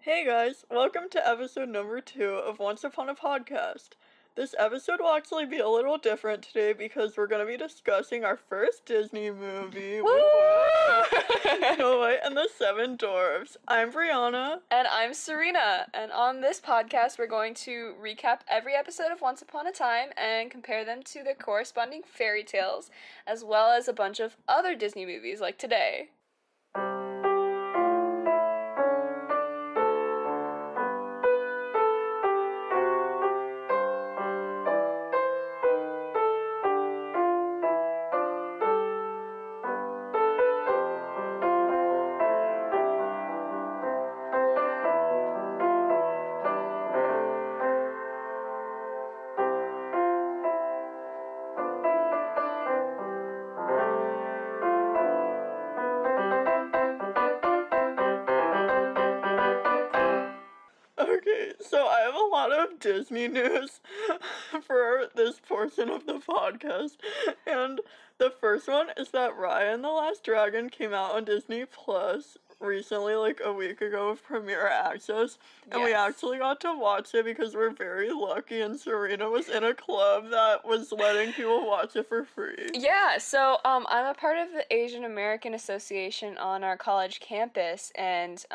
Hey guys, welcome to episode number 2 of Once Upon a Podcast. This episode will actually be a little different today because we're going to be discussing our first Disney movie, Snow White and the Seven Dwarfs. I'm Brianna. And I'm Serena. And on this podcast, we're going to recap every episode of Once Upon a Time and compare them to their corresponding fairy tales, as well as a bunch of other Disney movies like today. Okay, so I have a lot of Disney news for this portion of the podcast, and the first one is that Raya and the Last Dragon came out on Disney Plus recently, like a week ago, with Premiere Access, and we actually got to watch it because we're very lucky, and Serena was in a club that was letting people watch it for free. Yeah, so I'm a part of the Asian American Association on our college campus, and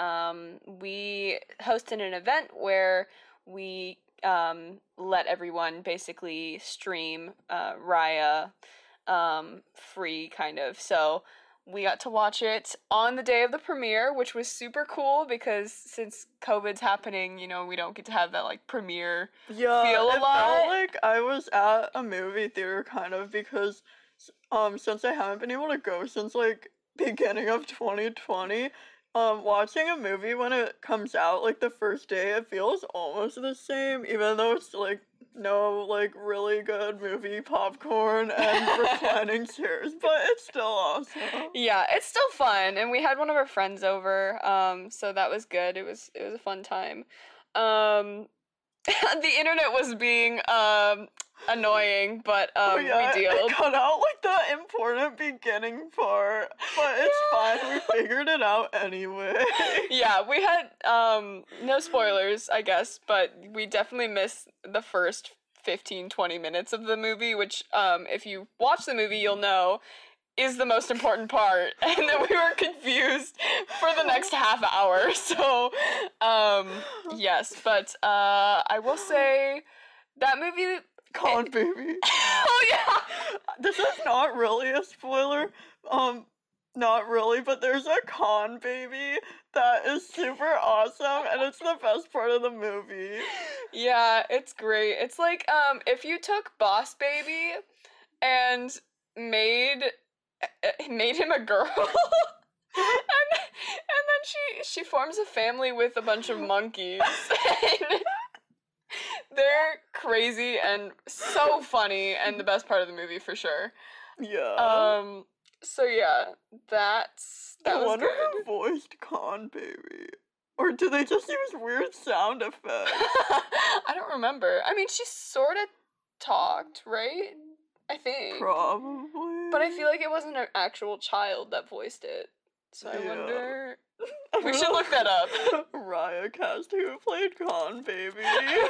we hosted an event where we let everyone basically stream Raya free, kind of. So we got to watch it on the day of the premiere, which was super cool because since COVID's happening, you know, we don't get to have that, like, premiere feel a it lot. felt like I was at a movie theater, kind of, because since I haven't been able to go since, like, beginning of 2020, watching a movie when it comes out, like, the first day, it feels almost the same, even though it's, like, no, like, really good movie popcorn and reclining chairs, but it's still awesome. Yeah, it's still fun, and we had one of our friends over, so that was good. It was a fun time. The internet was being annoying, but we dealt. It cut out, like, the important beginning part, but it's fine, we figured it out anyway. Yeah, we had, no spoilers, I guess, but we definitely missed the first 15-20 minutes of the movie, which, if you watch the movie, you'll know is the most important part, and then we were confused for the next half hour, so, yes, but, I will say, that movie... Con baby. Oh, yeah! This is not really a spoiler, not really, but there's a con baby that is super awesome, and it's the best part of the movie. Yeah, it's great. It's like, if you took Boss Baby and made him a girl, and then she forms a family with a bunch of monkeys, and they're crazy and so funny, and the best part of the movie for sure. Yeah. So yeah, that I was wonder good. who voiced Con Baby. Or do they just use weird sound effects? I don't remember. I mean, she sort of talked, right? I think. Probably. But I feel like it wasn't an actual child that voiced it. So I wonder... We should look that up. Raya cast who played Con Baby.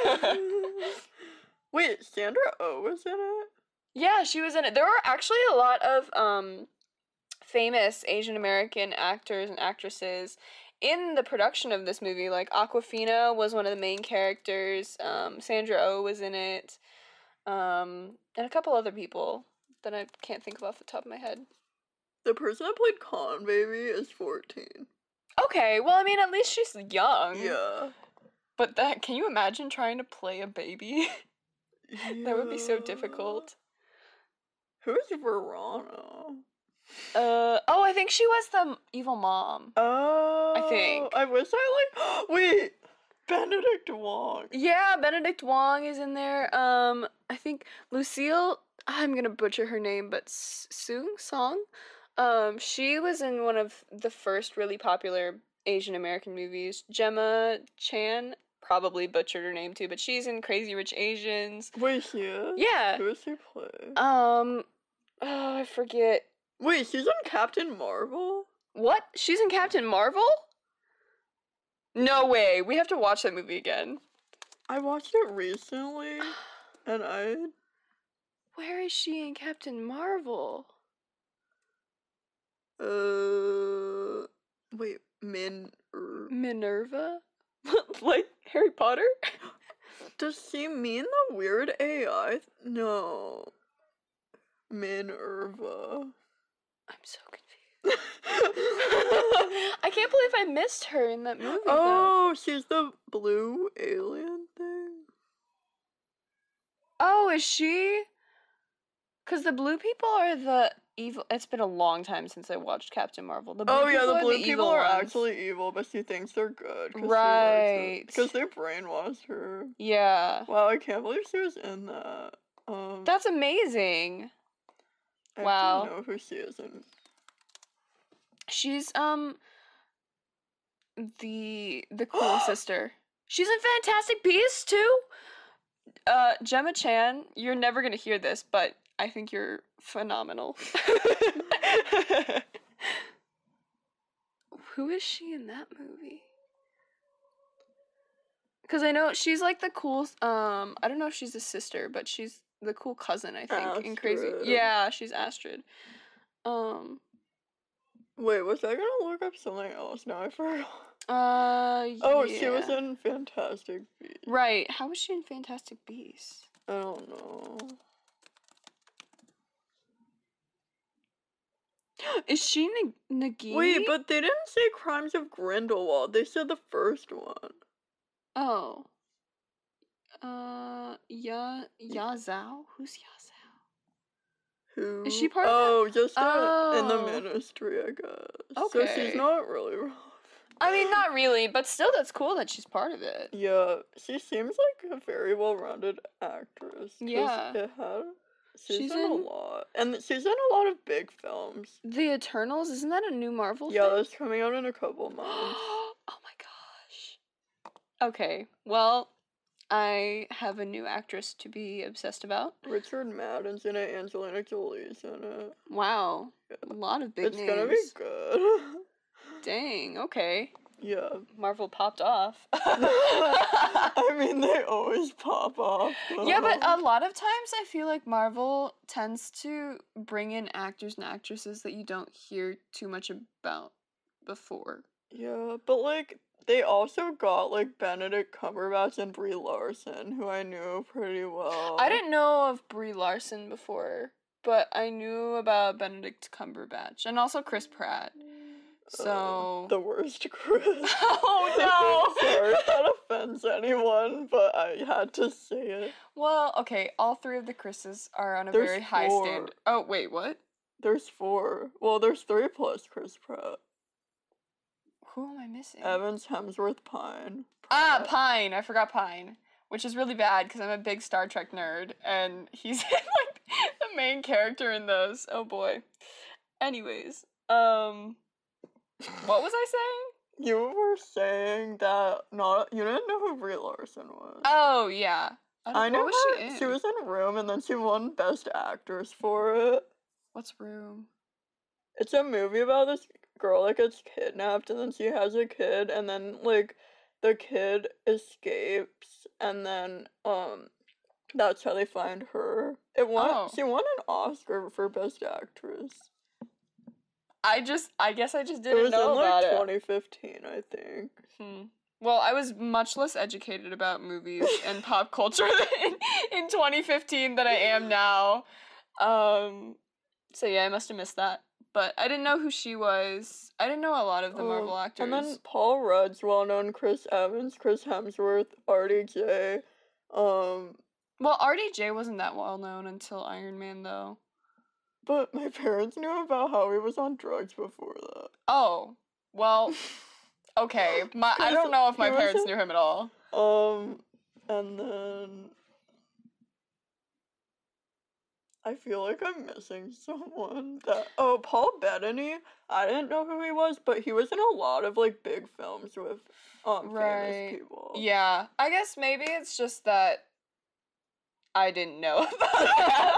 Wait, Sandra Oh was in it? Yeah, she was in it. There were actually a lot of famous Asian American actors and actresses in the production of this movie. Like, Awkwafina was one of the main characters. Sandra Oh was in it. And a couple other people that I can't think of off the top of my head. The person that played Con Baby is 14. Okay, well, I mean, at least she's young. Yeah. But can you imagine trying to play a baby? Yeah. That would be so difficult. Who's Verona? I think she was the evil mom. Oh. I think. I wish I, wait, Benedict Wong. Yeah, Benedict Wong is in there. I think Lucille, I'm gonna butcher her name, but Song? She was in one of the first really popular Asian American movies. Gemma Chan, probably butchered her name too, but she's in Crazy Rich Asians. Wait, she is? Yeah. Who does she play? I forget. Wait, she's on Captain Marvel? What? She's in Captain Marvel? No way. We have to watch that movie again. I watched it recently, and Where is she in Captain Marvel? Wait, Minerva? Like Harry Potter? Does she mean the weird AI? No. Minerva. I'm so confused. I can't believe I missed her in that movie. Oh, she's the blue alien thing. Oh, is she? Because the blue people are the evil. It's been a long time since I watched Captain Marvel. The blue The blue the people are ones. actually evil, but she thinks they're good. Right. Because they brainwashed her. Yeah. Wow, I can't believe she was in that. That's amazing. I Wow. don't know who she is in. She's the cool sister. She's in Fantastic Beasts too. Gemma Chan, you're never gonna hear this, but I think you're phenomenal. Who is she in that movie? Because I know she's like the cool. I don't know if she's a sister, but she's the cool cousin. I think in Crazy. Astrid. Yeah, she's Astrid. Wait, was I gonna look up something else? Now I forgot. Oh, she was in Fantastic Beasts. Right. How was she in Fantastic Beasts? I don't know. Is she Nagini? Wait, but they didn't say Crimes of Grindelwald. They said the first one. Oh. Yazao? Who's Yazao? Who? Is she part of just in the Oh. Ministry, I guess. Okay. So she's not really wrong. I mean, not really, but still, that's cool that she's part of it. Yeah, she seems like a very well-rounded actress. 'Cause Yeah. She's in a lot. And she's in a lot of big films. The Eternals, isn't that a new Marvel Yeah, thing? that's coming out in a couple months. Oh my gosh. Okay, well, I have a new actress to be obsessed about. Richard Madden's in it, Angelina Jolie's in it. Wow. Yeah. A lot of big names. It's gonna be good. Dang, okay. Yeah. Marvel popped off. I mean, they always pop off. Yeah, but a lot of times I feel like Marvel tends to bring in actors and actresses that you don't hear too much about before. Yeah, but like, they also got like Benedict Cumberbatch and Brie Larson, who I knew pretty well. I didn't know of Brie Larson before, but I knew about Benedict Cumberbatch and also Chris Pratt. So the worst Chris. Oh no! Sorry if that offends anyone, but I had to say it. Well, okay, all three of the Chris's are on a There's very high 4. standard. Oh, wait, what? There's 4. Well, there's 3 plus Chris Pratt. Who am I missing? Evans, Hemsworth, Pine. Ah, Pine. I forgot Pine. Which is really bad because I'm a big Star Trek nerd and he's like the main character in those. Oh boy. Anyways, what was I saying? You were saying that you didn't know who Brie Larson was. Oh, yeah. I know what was her. she in? She was in Room, and then she won Best Actress for it. What's Room? It's a movie about this girl that gets kidnapped, and then she has a kid, and then, like, the kid escapes, and then, that's how they find her. She won an Oscar for Best Actress. I guess I just It didn't was know in, like, about it. 2015, I think. Well, I was much less educated about movies and pop culture in 2015 than I am now. So yeah, I must have missed that. But I didn't know who she was. I didn't know a lot of the Marvel actors. And then Paul Rudd's well-known, Chris Evans, Chris Hemsworth, RDJ. Well, RDJ wasn't that well-known until Iron Man, though. But my parents knew about how he was on drugs before that. Oh, well, okay. I don't know if my parents knew him at all. And then I feel like I'm missing someone. Paul Bettany. I didn't know who he was, but he was in a lot of like big films with famous people. Yeah, I guess maybe it's just that I didn't know about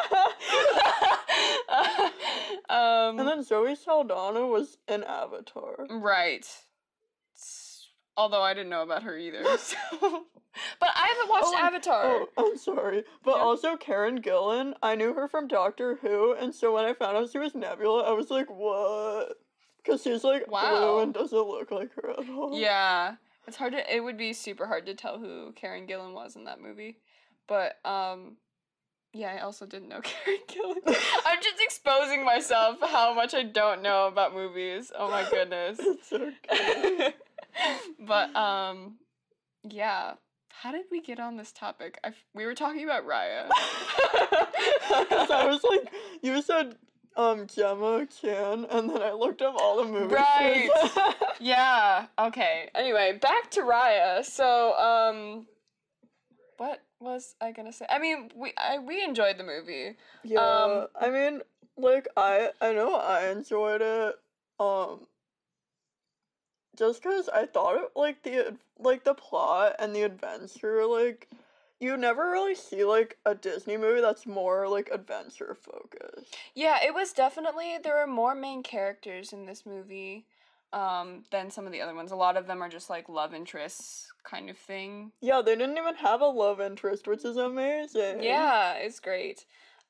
and then Zoe Saldana was in Avatar. Right. although I didn't know about her either. So. But I haven't watched Avatar. Oh, I'm sorry. But Yeah. also Karen Gillan, I knew her from Doctor Who, and so when I found out she was Nebula, I was like, what? Because she's like blue and doesn't look like her at all. Yeah. It would be super hard to tell who Karen Gillan was in that movie. But, yeah, I also didn't know Karen Gillan. I'm just exposing myself how much I don't know about movies. Oh my goodness. It's okay. But, yeah. How did we get on this topic? We were talking about Raya. Because I was like, you said Gemma Chan, and then I looked up all the movies. Right. Yeah. Okay. Anyway, back to Raya. So, what was I gonna say? I mean, we enjoyed the movie. Yeah. I mean, like I know I enjoyed it. Just because I thought it, like the plot and the adventure, like, you never really see, like, a Disney movie that's more, like, adventure focused. Yeah, it was definitely, there were more main characters in this movie, than some of the other ones. A lot of them are just, like, love interests kind of thing. Yeah, they didn't even have a love interest, which is amazing. Yeah, it's great.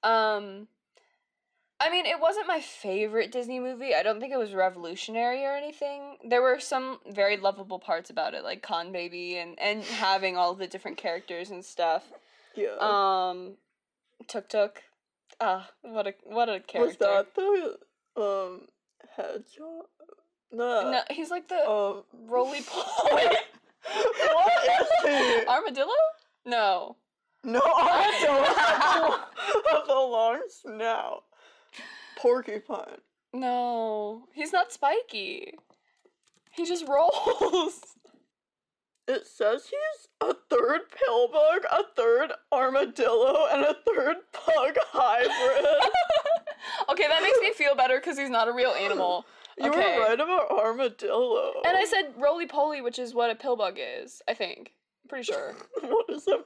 I mean, it wasn't my favorite Disney movie. I don't think it was revolutionary or anything. There were some very lovable parts about it, like Con Baby and having all the different characters and stuff. Yeah. Tuk Tuk. What a character. Was that the, hedgehog? No, he's like the, roly poly. What is he? Armadillo? No. No, armadillo have the long snout. Porcupine. No, he's not spiky. He just rolls. It says he's a third pillbug, a third armadillo, and a third pug hybrid. Okay, that makes me feel better because he's not a real animal. You were right about armadillo. And I said roly-poly, which is what a pillbug is, I think. I'm pretty sure. What is a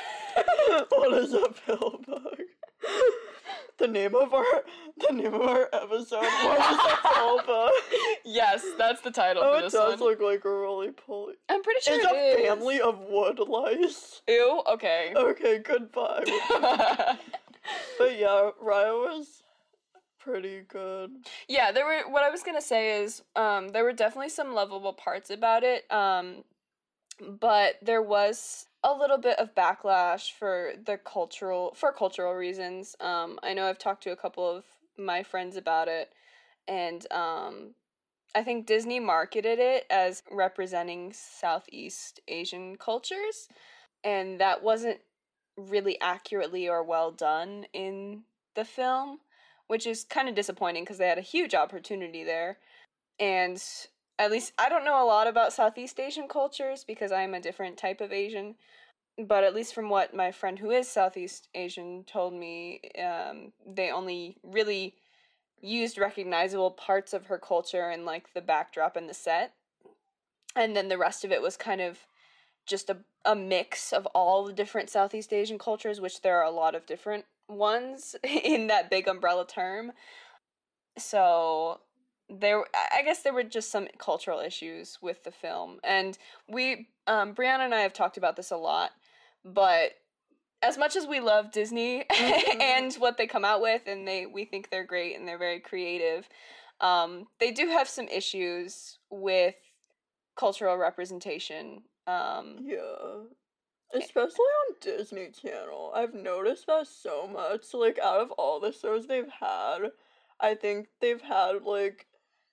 pillbug? The name of our episode. What is a pillbug? Yes, that's the title for this one. Oh, it does look like a roly-poly. I'm pretty sure it's a family of wood lice. Ew, okay. Okay, goodbye. But yeah, Raya was pretty good. Yeah, what I was gonna say is, there were definitely some lovable parts about it, but there was a little bit of backlash for cultural reasons. I know I've talked to a couple of my friends about it, and I think Disney marketed it as representing Southeast Asian cultures, and that wasn't really accurately or well done in the film, which is kind of disappointing because they had a huge opportunity there. And at least I don't know a lot about Southeast Asian cultures because I'm a different type of Asian, but at least from what my friend who is Southeast Asian told me, they only really used recognizable parts of her culture and like the backdrop and the set, and then the rest of it was kind of just a mix of all the different Southeast Asian cultures, which there are a lot of different ones in that big umbrella term. So I guess there were just some cultural issues with the film, and Brianna and I have talked about this a lot, but as much as we love Disney and what they come out with, and we think they're great and they're very creative, they do have some issues with cultural representation. Yeah. Especially on Disney Channel. I've noticed that so much. Like, out of all the shows they've had, I think they've had, like,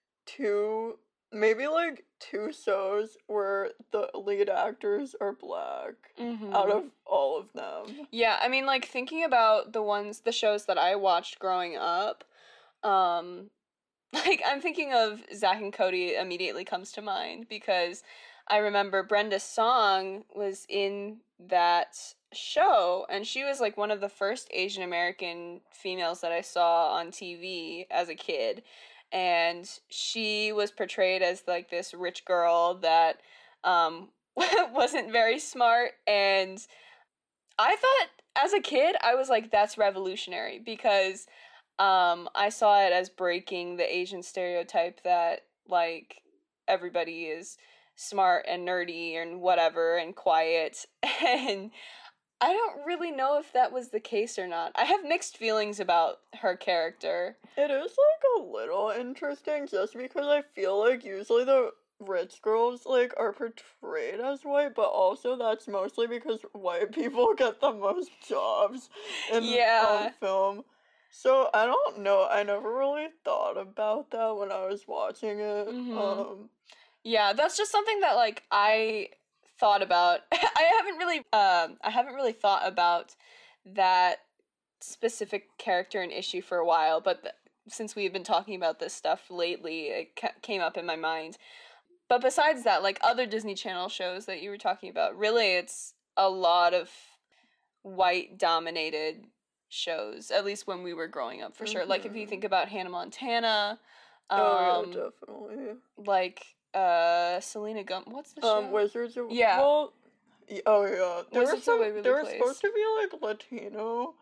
maybe two shows where the lead actors are black out of all of them. Yeah, I mean, like, thinking about the shows that I watched growing up, like, I'm thinking of Zack and Cody immediately comes to mind because I remember Brenda Song was in that show, and she was, like, one of the first Asian American females that I saw on TV as a kid. And she was portrayed as, like, this rich girl that wasn't very smart, and I thought, as a kid, I was like, that's revolutionary, because I saw it as breaking the Asian stereotype that, like, everybody is smart and nerdy and whatever and quiet. And I don't really know if that was the case or not. I have mixed feelings about her character. It is, like, a little interesting just because I feel like usually the rich girls, like, are portrayed as white, but also that's mostly because white people get the most jobs in film. So, I don't know. I never really thought about that when I was watching it. Mm-hmm. Yeah, that's just something that, like, I thought about. I haven't really thought about that specific character and issue for a while, but since we've been talking about this stuff lately, it came up in my mind. But besides that, like, other Disney Channel shows that you were talking about, really it's a lot of white-dominated shows, at least when we were growing up, for sure. Like, if you think about Hannah Montana, yeah, definitely. Like, Selena Gomez, what's the show? Wizards of... Yeah. Well, oh, yeah. They were supposed to be, like, Latino.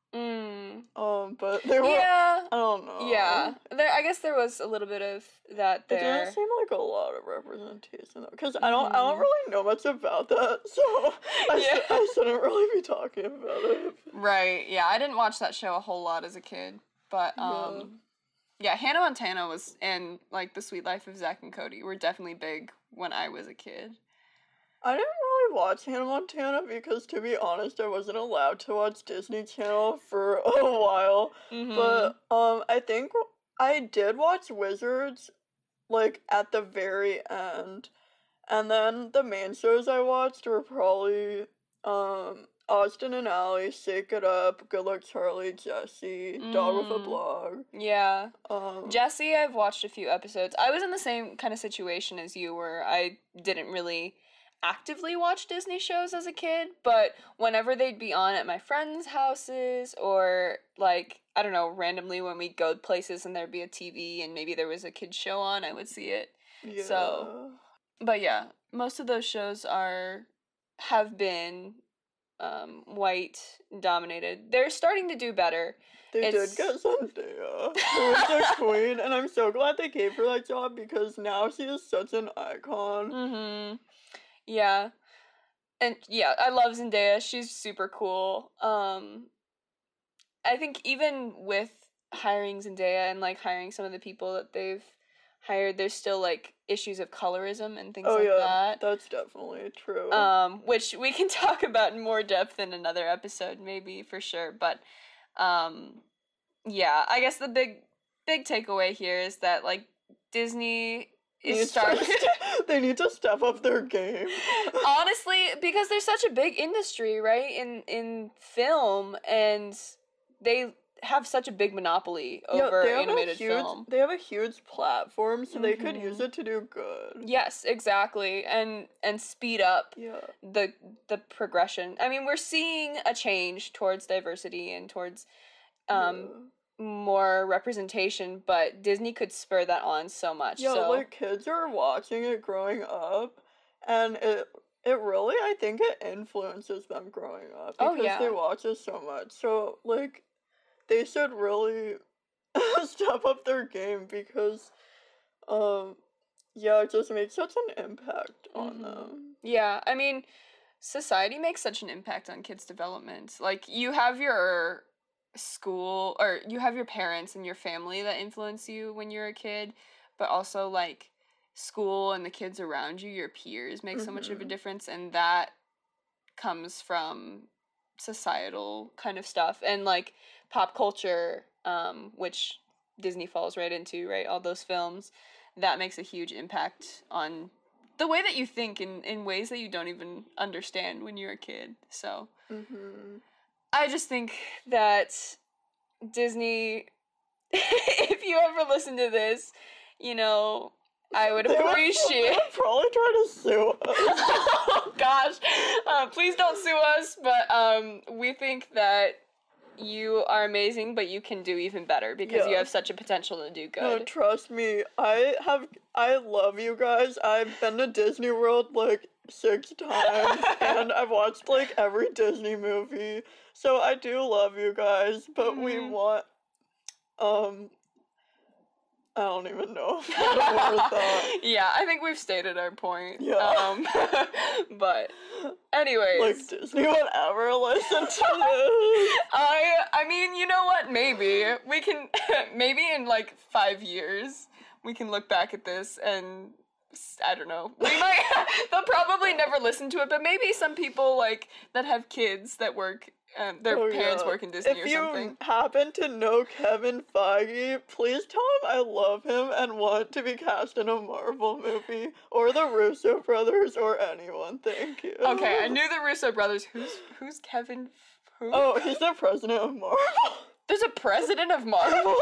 But they were... Yeah. I don't know. Yeah. I guess there was a little bit of that there. It didn't seem like a lot of representation, though. Because I don't really know much about that, so I shouldn't really be talking about it. Right, yeah. I didn't watch that show a whole lot as a kid. But, yeah, Hannah Montana was, and, like, The Sweet Life of Zack and Cody were definitely big when I was a kid. I didn't really watch Hannah Montana because, to be honest, I wasn't allowed to watch Disney Channel for a while. Mm-hmm. But, I think I did watch Wizards, like, at the very end. And then the main shows I watched were probably, Austin and Ally, Shake It Up, Good Luck Charlie, Jessie, Dog with a Blog. Yeah. Jessie, I've watched a few episodes. I was in the same kind of situation as you, where I didn't really actively watch Disney shows as a kid, but whenever they'd be on at my friends' houses, or, like, I don't know, randomly when we'd go places and there'd be a TV and maybe there was a kid's show on, I would see it. Yeah. So, but yeah, most of those shows have been white dominated. They're starting to do better. They did get Zendaya, who was the queen, and I'm so glad they gave her that job because now she is such an icon. Mm-hmm. Yeah. And yeah, I love Zendaya. She's super cool. I think even with hiring Zendaya and, like, hiring some of the people that they've hired, there's still, like, issues of colorism and things like that. That's definitely true. Which we can talk about in more depth in another episode, maybe, for sure. But, yeah, I guess the big takeaway here is that, like, Disney is starting... They need to step up their game. Honestly, because there's such a big industry, right, in film, and they have such a big monopoly over animated film. They have a huge platform, so they could use it to do good. Yes, exactly, and speed up the progression. I mean, we're seeing a change towards diversity and towards more representation, but Disney could spur that on so much. Yeah, like, kids are watching it growing up, and it really, I think it influences them growing up, because they watch it so much. So, like, they should really step up their game, because, it just makes such an impact on them. Yeah, I mean, society makes such an impact on kids' development. Like, you have your school, or you have your parents and your family that influence you when you're a kid, but also, like, school and the kids around you, your peers, make so much of a difference, and that comes from societal kind of stuff, and, like, pop culture, which Disney falls right into, right, all those films, that makes a huge impact on the way that you think in ways that you don't even understand when you're a kid, so... I just think that Disney, if you ever listen to this, you know, I would appreciate... They would probably try to sue us. Oh, gosh. Please don't sue us, but we think that you are amazing, but you can do even better, because you have such a potential to do good. No, trust me, I love you guys. I've been to Disney World, like, 6 times, and I've watched, like, every Disney movie, so I do love you guys, but we want, I don't even know if I would word that. Yeah, I think we've stated our point. Yeah. But anyways. Like, Disney would ever listen to this. I mean, you know what? Maybe. We can, maybe in like 5 years, we can look back at this and, I don't know. We might, they'll probably never listen to it, but maybe some people like that have kids that work, their parents work in Disney or something. If you happen to know Kevin Feige, please tell him I love him and want to be cast in a Marvel movie, or the Russo brothers, or anyone. Thank you. Okay, I knew the Russo brothers. Who's Kevin? Who? Oh, he's the president of Marvel. There's a president of Marvel?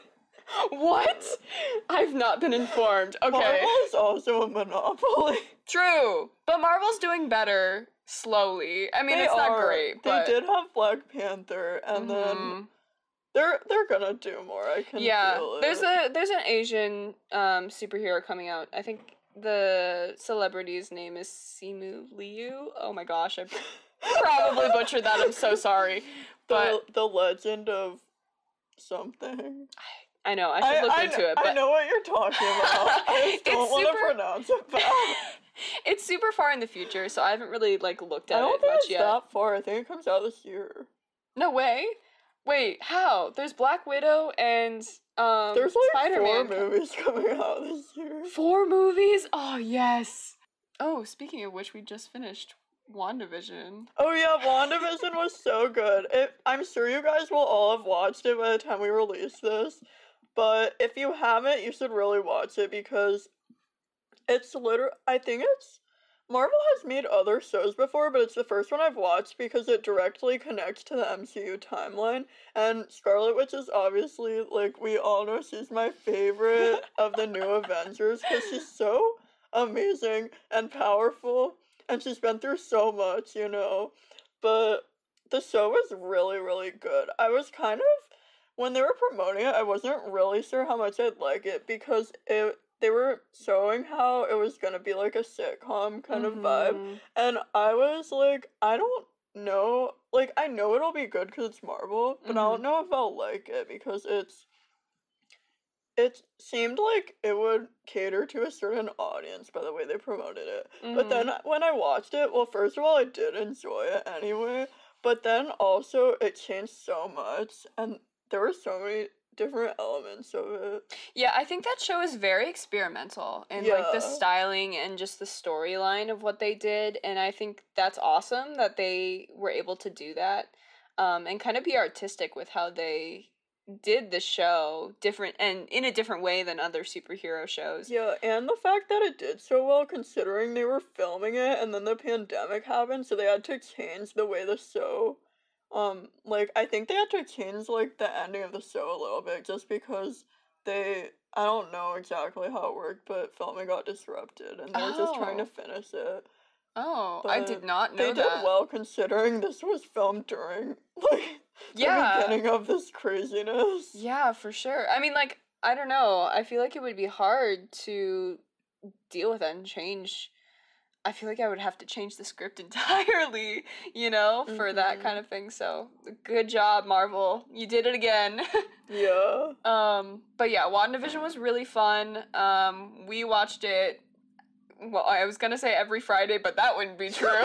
What? I've not been informed. Okay. Marvel is also a monopoly. True, but Marvel's doing better slowly. I mean, it's not great, but they did have Black Panther, and then they're gonna do more. I can feel it. There's an Asian superhero coming out. I think the celebrity's name is Simu Liu. Oh my gosh, I probably butchered that. I'm so sorry. But the legend of something. I know, I should look into it. But I know what you're talking about. I just don't want to pronounce it bad. It's super far in the future, so I haven't really looked at it much yet. I don't think it's that far. I think it comes out this year. No way. Wait, how? There's Black Widow and there's like Spider-Man. 4 movies coming out this year. 4 movies? Oh yes. Oh, speaking of which, we just finished WandaVision. Oh yeah, WandaVision was so good. I'm sure you guys will all have watched it by the time we release this. But if you haven't, you should really watch it because it's I think Marvel has made other shows before, but it's the first one I've watched because it directly connects to the MCU timeline. And Scarlet Witch is obviously, like, we all know she's my favorite of the new Avengers because she's so amazing and powerful. And she's been through so much, you know. But the show was really, really good. I was kind of, when they were promoting it, I wasn't really sure how much I'd like it because they were showing how it was gonna be like a sitcom kind of vibe. And I was like, I don't know. Like, I know it'll be good because it's Marvel, but I don't know if I'll like it because it seemed like it would cater to a certain audience by the way they promoted it. But then when I watched it, well, first of all, I did enjoy it anyway. But then also, it changed so much. And there were so many different elements of it. Yeah, I think that show is very experimental in like the styling and just the storyline of what they did, and I think that's awesome that they were able to do that, and kind of be artistic with how they did the show different and in a different way than other superhero shows. Yeah, and the fact that it did so well considering they were filming it and then the pandemic happened, so they had to change the way the show like, I think they had to change, like, the ending of the show a little bit, just because I don't know exactly how it worked, but filming got disrupted, and they were just trying to finish it. Oh, but I did not know that. They did well, considering this was filmed during, like, the beginning of this craziness. Yeah, for sure. I mean, like, I don't know, I feel like it would be hard to deal with that and change. I feel like I would have to change the script entirely, you know, for that kind of thing. So, good job, Marvel. You did it again. Yeah. But yeah, WandaVision was really fun. We watched it, well, I was gonna say every Friday, but that wouldn't be true.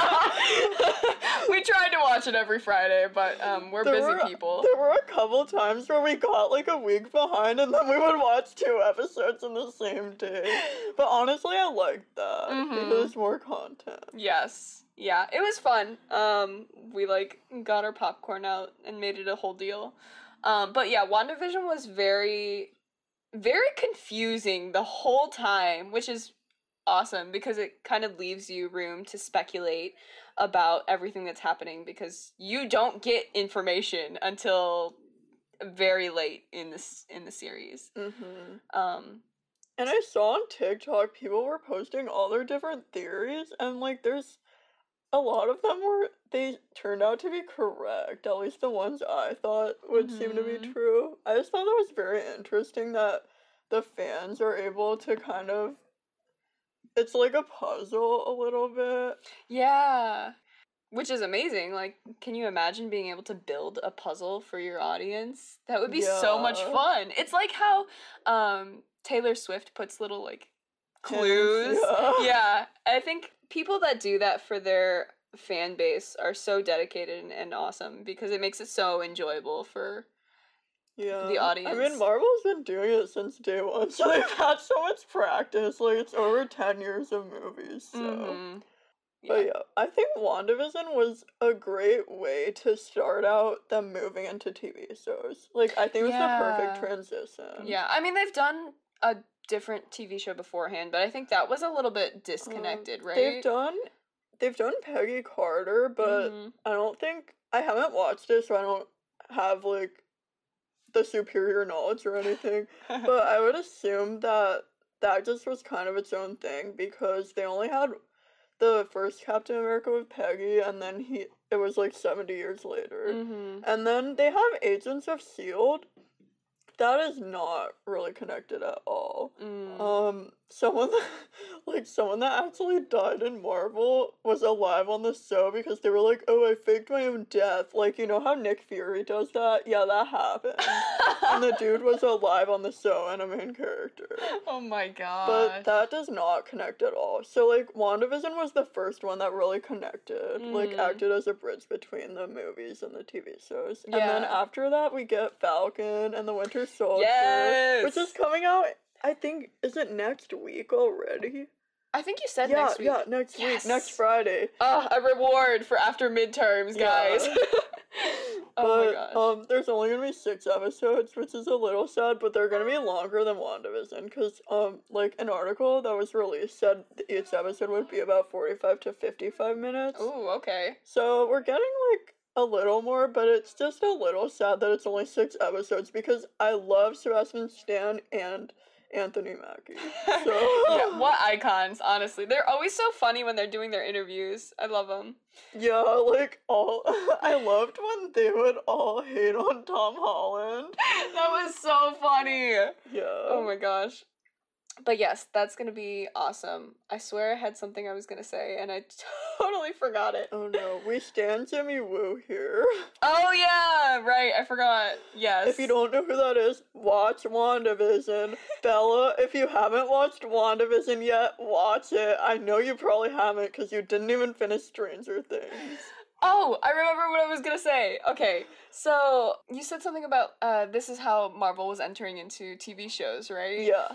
We tried to watch it every Friday, but we're busy people. There were a couple times where we got like a week behind and then we would watch 2 episodes in the same day. But honestly, I liked that because there's more content. Yes. Yeah, it was fun. We like got our popcorn out and made it a whole deal. But yeah, WandaVision was very, very confusing the whole time, which is awesome because it kind of leaves you room to speculate about everything that's happening because you don't get information until very late in the series. And I saw on TikTok people were posting all their different theories, and like there's a lot of them they turned out to be correct, at least the ones I thought would seem to be true. I just thought that was very interesting that the fans are able to kind of, it's like a puzzle a little bit. Yeah. Which is amazing. Like, can you imagine being able to build a puzzle for your audience? That would be so much fun. It's like how Taylor Swift puts little, like, clues. Yeah. I think people that do that for their fan base are so dedicated and awesome because it makes it so enjoyable for the audience. I mean, Marvel's been doing it since day one, so they've had so much practice. Like, it's over 10 years of movies, so... Mm-hmm. But yeah, I think WandaVision was a great way to start out them moving into TV shows. Like, I think it was the perfect transition. Yeah, I mean, they've done a different TV show beforehand, but I think that was a little bit disconnected, right? They've done Peggy Carter, but I don't think, I haven't watched it, so I don't have, like, the superior knowledge or anything. But I would assume that just was kind of its own thing, because they only had the first Captain America with Peggy, and then it was like 70 years later. And then they have Agents of S.H.I.E.L.D. That is not really connected at all. Someone that actually died in Marvel was alive on the show because they were like, oh, I faked my own death. Like, you know how Nick Fury does that? Yeah, that happened. And the dude was alive on the show and a main character. Oh my god. But that does not connect at all. So, like, WandaVision was the first one that really connected. Like, acted as a bridge between the movies and the TV shows. Yeah. And then after that, we get Falcon and the Winter Soldier. Yes! Which is coming out, I think, is it next week already? I think you said next week. Yeah, next week, next Friday. A reward for after midterms, guys. Oh my gosh. There's only gonna be 6 episodes, which is a little sad, but they're gonna be longer than WandaVision, because, like, an article that was released said each episode would be about 45 to 55 minutes. Ooh, okay. So we're getting, like, a little more, but it's just a little sad that it's only 6 episodes, because I love Sebastian Stan and Anthony Mackie. So. Yeah, what icons, honestly. They're always so funny when they're doing their interviews. I love them. Yeah, like, I loved when they would all hate on Tom Holland. That was so funny. Yeah. Oh my gosh. But yes, that's gonna be awesome. I swear I had something I was gonna say, and I totally forgot it. Oh no, we stand Jimmy Woo here. Oh yeah, right, I forgot. Yes. If you don't know who that is, watch WandaVision. Bella, if you haven't watched WandaVision yet, watch it. I know you probably haven't, because you didn't even finish Stranger Things. Oh, I remember what I was gonna say. Okay, so you said something about this is how Marvel was entering into TV shows, right? Yeah.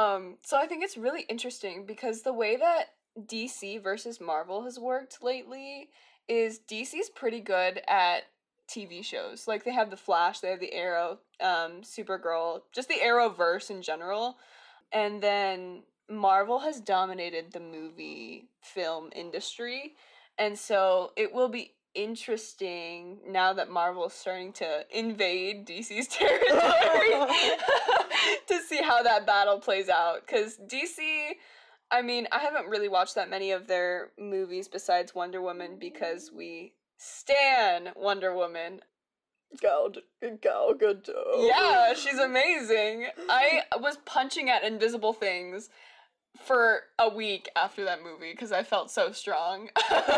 So I think it's really interesting because the way that DC versus Marvel has worked lately is DC's pretty good at TV shows. Like, they have The Flash, they have the Arrow, Supergirl, just the Arrowverse in general. And then Marvel has dominated the movie film industry. And so it will be interesting now that Marvel is starting to invade DC's territory to see how that battle plays out. Because DC, I mean, I haven't really watched that many of their movies besides Wonder Woman because we stan Wonder Woman. Gal Gadot. Yeah, she's amazing. I was punching at invisible things for a week after that movie because I felt so strong.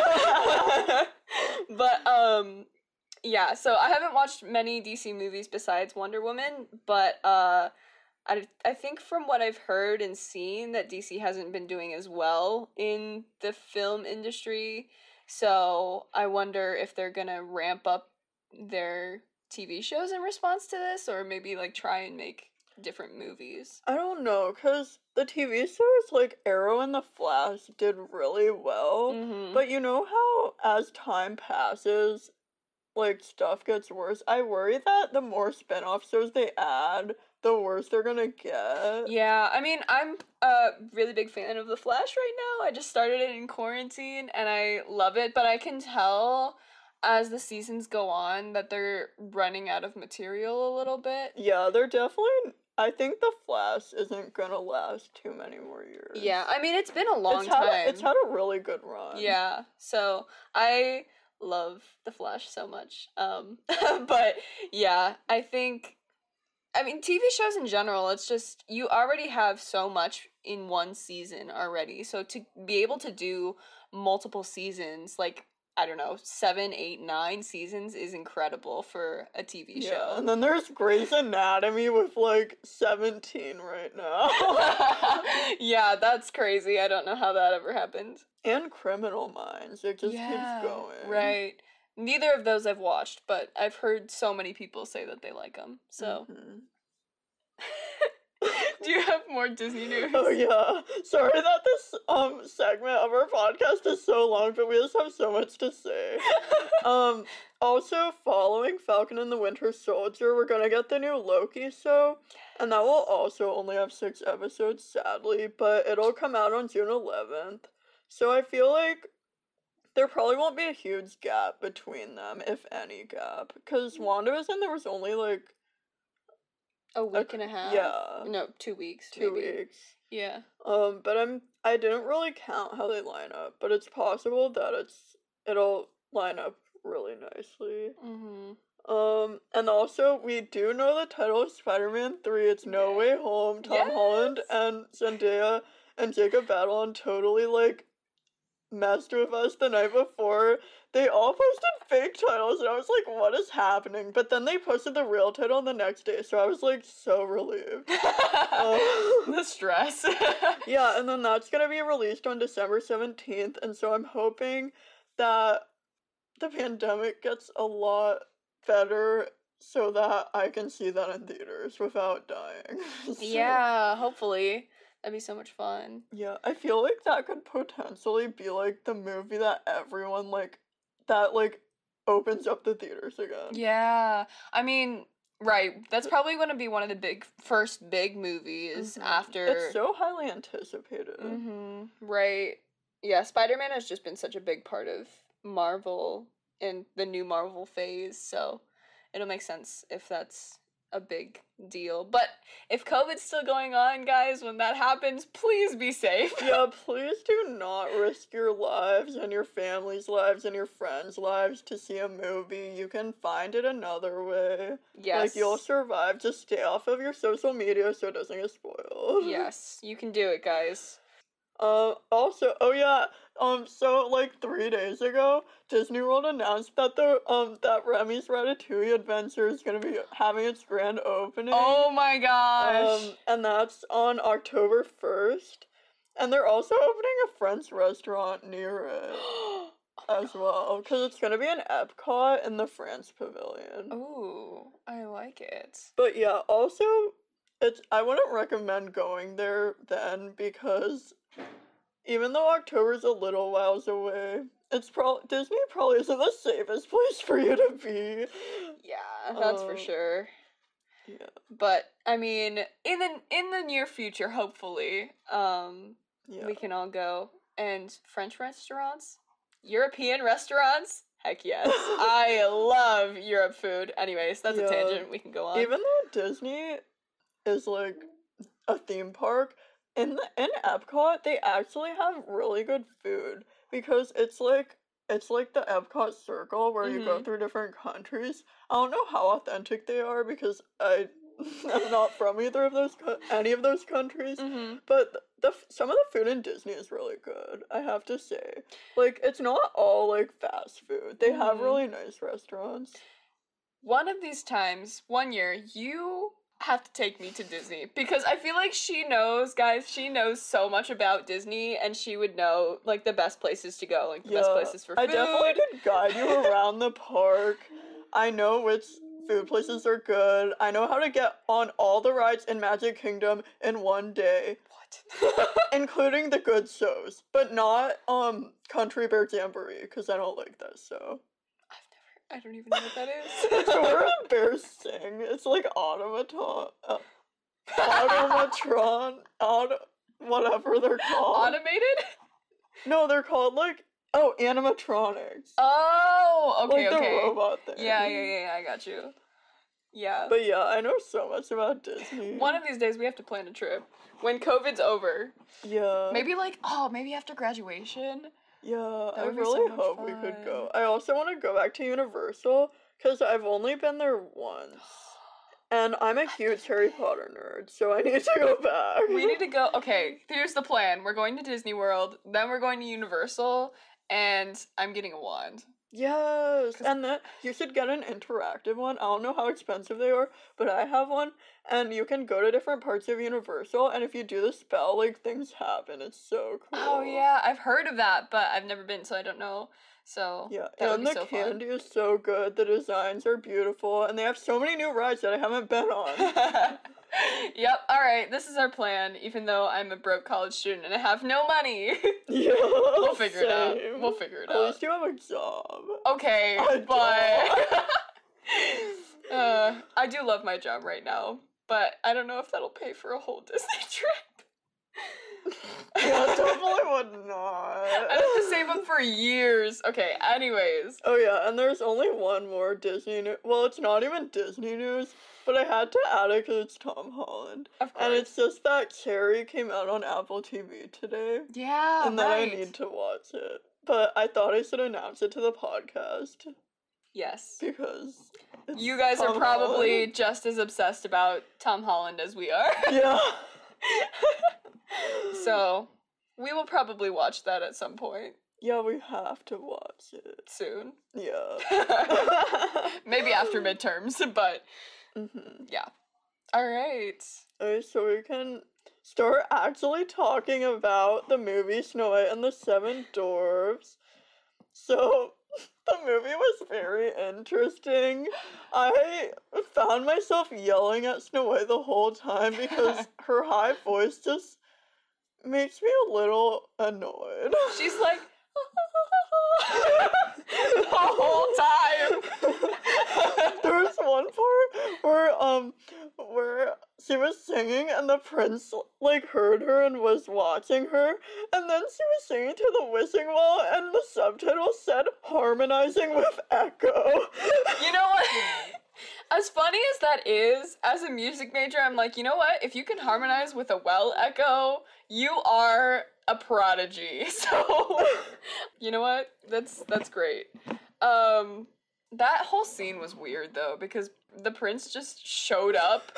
But yeah, so I haven't watched many DC movies besides Wonder Woman, but I think from what I've heard and seen that DC hasn't been doing as well in the film industry. So I wonder if they're gonna ramp up their TV shows in response to this, or maybe like try and make different movies. I don't know, because the TV shows like Arrow and The Flash did really well, but you know how as time passes, like, stuff gets worse? I worry that the more spin-off shows they add, the worse they're gonna get. Yeah, I mean, I'm a really big fan of The Flash right now. I just started it in quarantine, and I love it, but I can tell as the seasons go on that they're running out of material a little bit. Yeah, they're definitely... I think The Flash isn't gonna last too many more years. Yeah, I mean, it's been a long time. It's had a really good run. Yeah, so I love The Flash so much. But yeah, I mean, TV shows in general, it's just, you already have so much in one season already. So to be able to do multiple seasons, like, I don't know, 7, 8, 9 seasons is incredible for a TV show. Yeah, and then there's Grey's Anatomy with, like, 17 right now. Yeah, that's crazy. I don't know how that ever happened. And Criminal Minds. It just keeps going. Right. Neither of those I've watched, but I've heard so many people say that they like them, so... Mm-hmm. Do you have more Disney news? Oh yeah. Sorry that this segment of our podcast is so long, but we just have so much to say. Also following Falcon and the Winter Soldier, we're gonna get the new Loki show, and that will also only have 6 episodes, sadly, but it'll come out on June 11th. So I feel like there probably won't be a huge gap between them, if any gap, because WandaVision there was only like a week and a half? Yeah. No, 2 weeks. 2 maybe. weeks. Yeah. But I didn't really count how they line up, but it's possible that it'll line up really nicely. Mm-hmm. And also we do know the title of Spider-Man 3. It's No Way Home. Tom Holland and Zendaya and Jacob Batalon totally like messed with us the night before. They all posted fake titles, and I was like, what is happening? But then they posted the real title the next day, so I was like so relieved. The stress. Yeah, and then that's gonna be released on December 17th, and so I'm hoping that the pandemic gets a lot better so that I can see that in theaters without dying. Yeah, hopefully. That'd be so much fun. Yeah, I feel like that could potentially be, like, the movie that everyone, like, that, like, opens up the theaters again. Yeah. I mean, right. That's probably going to be one of the first big movies after... It's so highly anticipated. Mm-hmm. Right. Yeah, Spider-Man has just been such a big part of Marvel and the new Marvel phase, so it'll make sense if that's a big deal. But if COVID's still going on, guys, when that happens, please be safe. Yeah, please do not risk your lives and your family's lives and your friends' lives to see a movie. You can find it another way. Yes. Like, you'll survive. Just stay off of your social media so it doesn't get spoiled. Yes, you can do it, guys. Also, oh yeah, so, like, 3 days ago, Disney World announced that that Remy's Ratatouille Adventure is gonna be having its grand opening. Oh my gosh! And that's on October 1st. And they're also opening a French restaurant near it as well, because it's gonna be in Epcot in the France Pavilion. Ooh, I like it. But yeah, also, I wouldn't recommend going there then, because even though October's a little whiles away, Disney probably isn't the safest place for you to be. Yeah, that's for sure. Yeah. But I mean, in the near future, hopefully, we can all go. And French restaurants, European restaurants, heck yes. I love Europe food. Anyways, that's a tangent. We can go on. Even though Disney is like a theme park, in Epcot, they actually have really good food, because it's like the Epcot circle where you go through different countries. I don't know how authentic they are, because I'm not from either of any of those countries. But some of the food in Disney is really good, I have to say. Like, it's not all like fast food. They have really nice restaurants. One of these times, one year, you have to take me to Disney, because I feel like she knows so much about Disney, and she would know, like, the best places to go, like, the best places for food. I definitely could guide you around the park. I know which food places are good. I know how to get on all the rides in Magic Kingdom in one day. What? Including the good shows, but not, Country Bear Jamboree, because I don't like that show. I don't even know what that is. It's where the bears sing. It's like automatron, whatever they're called. Automated? No, they're called, like, animatronics. Oh, okay, like the robot thing. Yeah, I got you. Yeah. But yeah, I know so much about Disney. One of these days we have to plan a trip. When COVID's over. Yeah. Maybe maybe after graduation. Yeah, I would be really so much hope we could go. I also want to go back to Universal, because I've only been there once. And I'm a huge Harry Potter nerd, so I need to go back. We need to go. Okay, here's the plan. We're going to Disney World, then we're going to Universal, and I'm getting a wand. Yes, and then you should get an interactive one. I don't know how expensive they are, but I have one, and you can go to different parts of Universal, and if you do the spell, like, things happen. It's so cool. Oh, yeah, I've heard of that, but I've never been, so I don't know. So, yeah, that would and be the so candy fun. is so good. The designs are beautiful, and they have so many new rides that I haven't been on. Yep, alright, this is our plan, even though I'm a broke college student and I have no money. Yeah, We'll figure it out. same. We'll figure it At out. least you have a job. Okay, I but... I do love my job right now, but I don't know if that'll pay for a whole Disney trip. Yeah, definitely would not. I'd have to save up for years. Okay, anyways. Oh yeah, and there's only one more Disney news. Well, it's not even Disney news, but I had to add it because it's Tom Holland. Of course. And it's just that Carrie came out on Apple TV today. Yeah, and then right. I need to watch it. But I thought I should announce it to the podcast. Yes. Because it's You guys Tom are probably Holland. just as obsessed about Tom Holland as we are. Yeah. So, we will probably watch that at some point Yeah, we have to watch it. soon. Yeah. Maybe after midterms, but yeah. Alright. Okay, so we can start actually talking about the movie Snow White and the Seven Dwarfs. So, the movie was very interesting. I found myself yelling at Snow White the whole time because her high voice just makes me a little annoyed. She's like, the whole time. There was one part where she was singing and the prince like heard her and was watching her, and then she was singing to the wishing well and the subtitle said harmonizing with echo. You know what? As funny as that is, as a music major, I'm like, you know what? If you can harmonize with a well echo, you are a prodigy. So, you know what? That's great. That whole scene was weird though, because the prince just showed up.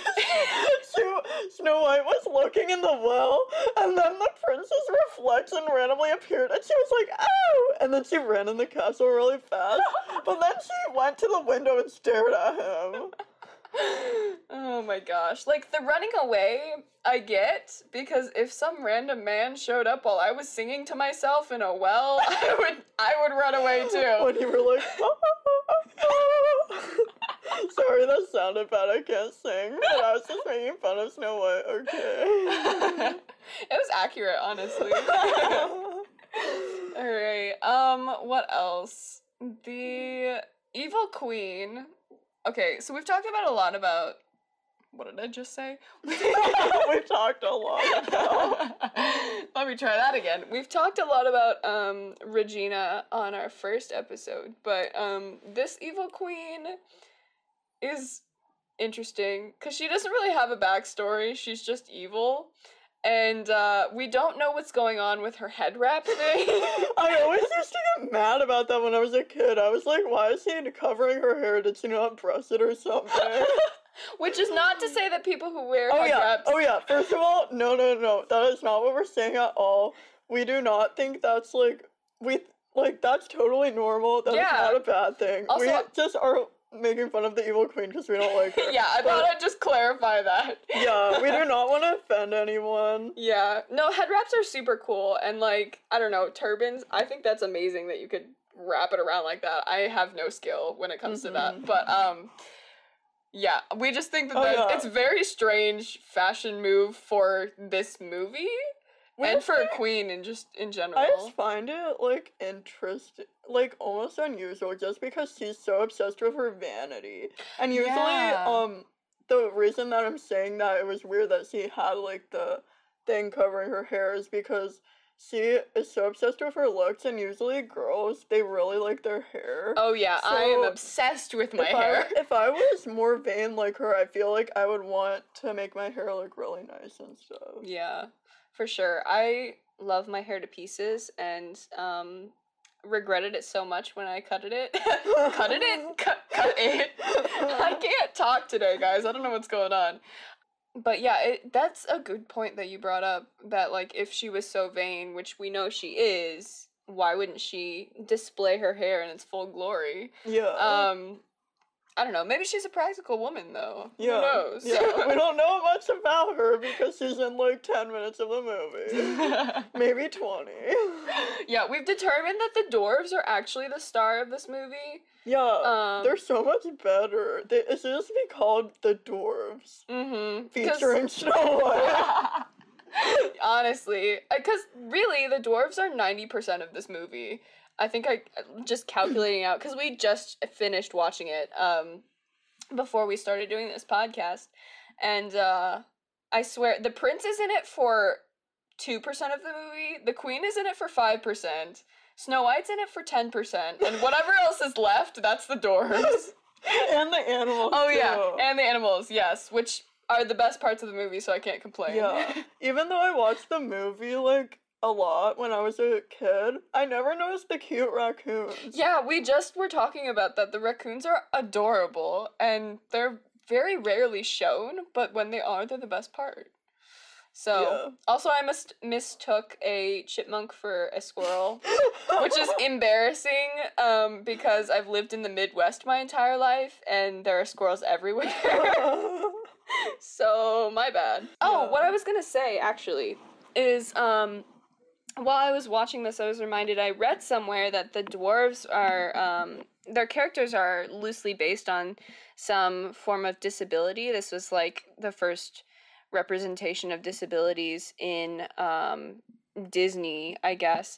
Snow White was looking in the well, and then the princess reflection randomly appeared, and she was like, "Ow!" And then she ran in the castle really fast, but then she went to the window and stared at him. Oh my gosh. Like, the running away, I get, because if some random man showed up while I was singing to myself in a well, I would run away too. When you were like, sorry, that sounded bad, I can't sing, but I was just making fun of Snow White, okay. It was accurate, honestly. Alright, what else? The Evil Queen. Okay, so we've talked about a lot about... What did I just say? We talked a lot about... Let me try that again. We've talked a lot about Regina on our first episode, but this Evil Queen is interesting because she doesn't really have a backstory. She's just evil. And we don't know what's going on with her head wrap thing. I always used to get mad about that when I was a kid. I was like, why is she covering her hair? Did she not brush it or something? Which is not to say that people who wear head wraps... Oh yeah, first of all, no. That is not what we're saying at all. We do not think that's that's totally normal. That is not a bad thing. Also, we just are making fun of the Evil Queen because we don't like her. Yeah, I thought I'd just clarify that. Yeah, we do not want to offend anyone. Yeah, no, head wraps are super cool, and like, I don't know, turbans, I think that's amazing that you could wrap it around like that. I have no skill when it comes to that, but yeah, we just think that it's very strange fashion move for this movie. And for a queen in general. I just find it, like, interesting, like, almost unusual, just because she's so obsessed with her vanity. And usually, the reason that I'm saying that it was weird that she had, like, the thing covering her hair is because she is so obsessed with her looks, and usually girls, they really like their hair. Oh yeah, so I am obsessed with my hair. If I was more vain like her, I feel like I would want to make my hair look really nice and stuff. Yeah. For sure. I love my hair to pieces and regretted it so much when I cut it. Cut it? I can't talk today, guys. I don't know what's going on. But yeah, that's a good point that you brought up, that like if she was so vain, which we know she is, why wouldn't she display her hair in its full glory? Yeah. I don't know. Maybe she's a practical woman, though. Yeah. Who knows? Yeah. We don't know much about her because she's in like 10 minutes of the movie. Maybe 20. Yeah, we've determined that the dwarves are actually the star of this movie. Yeah. They're so much better. It should just be called The Dwarves. Mm-hmm. Featuring Snow White. Honestly. Because really, the dwarves are 90% of this movie. I think just calculating out, because we just finished watching it before we started doing this podcast, and I swear, the prince is in it for 2% of the movie, the queen is in it for 5%, Snow White's in it for 10%, and whatever else is left, that's the dwarves. And the animals, Oh, too. yeah, and the animals, yes, which are the best parts of the movie, so I can't complain. Yeah. Even though I watched the movie, like, a lot when I was a kid, I never noticed the cute raccoons. Yeah, we just were talking about that. The raccoons are adorable, and they're very rarely shown, but when they are, they're the best part. So, Yeah. Also I mistook a chipmunk for a squirrel, which is embarrassing, because I've lived in the Midwest my entire life, and there are squirrels everywhere. So, my bad. Oh, what I was gonna say, actually, is, while I was watching this, I was reminded, I read somewhere that the dwarves are, their characters are loosely based on some form of disability. This was, like, the first representation of disabilities in, Disney, I guess.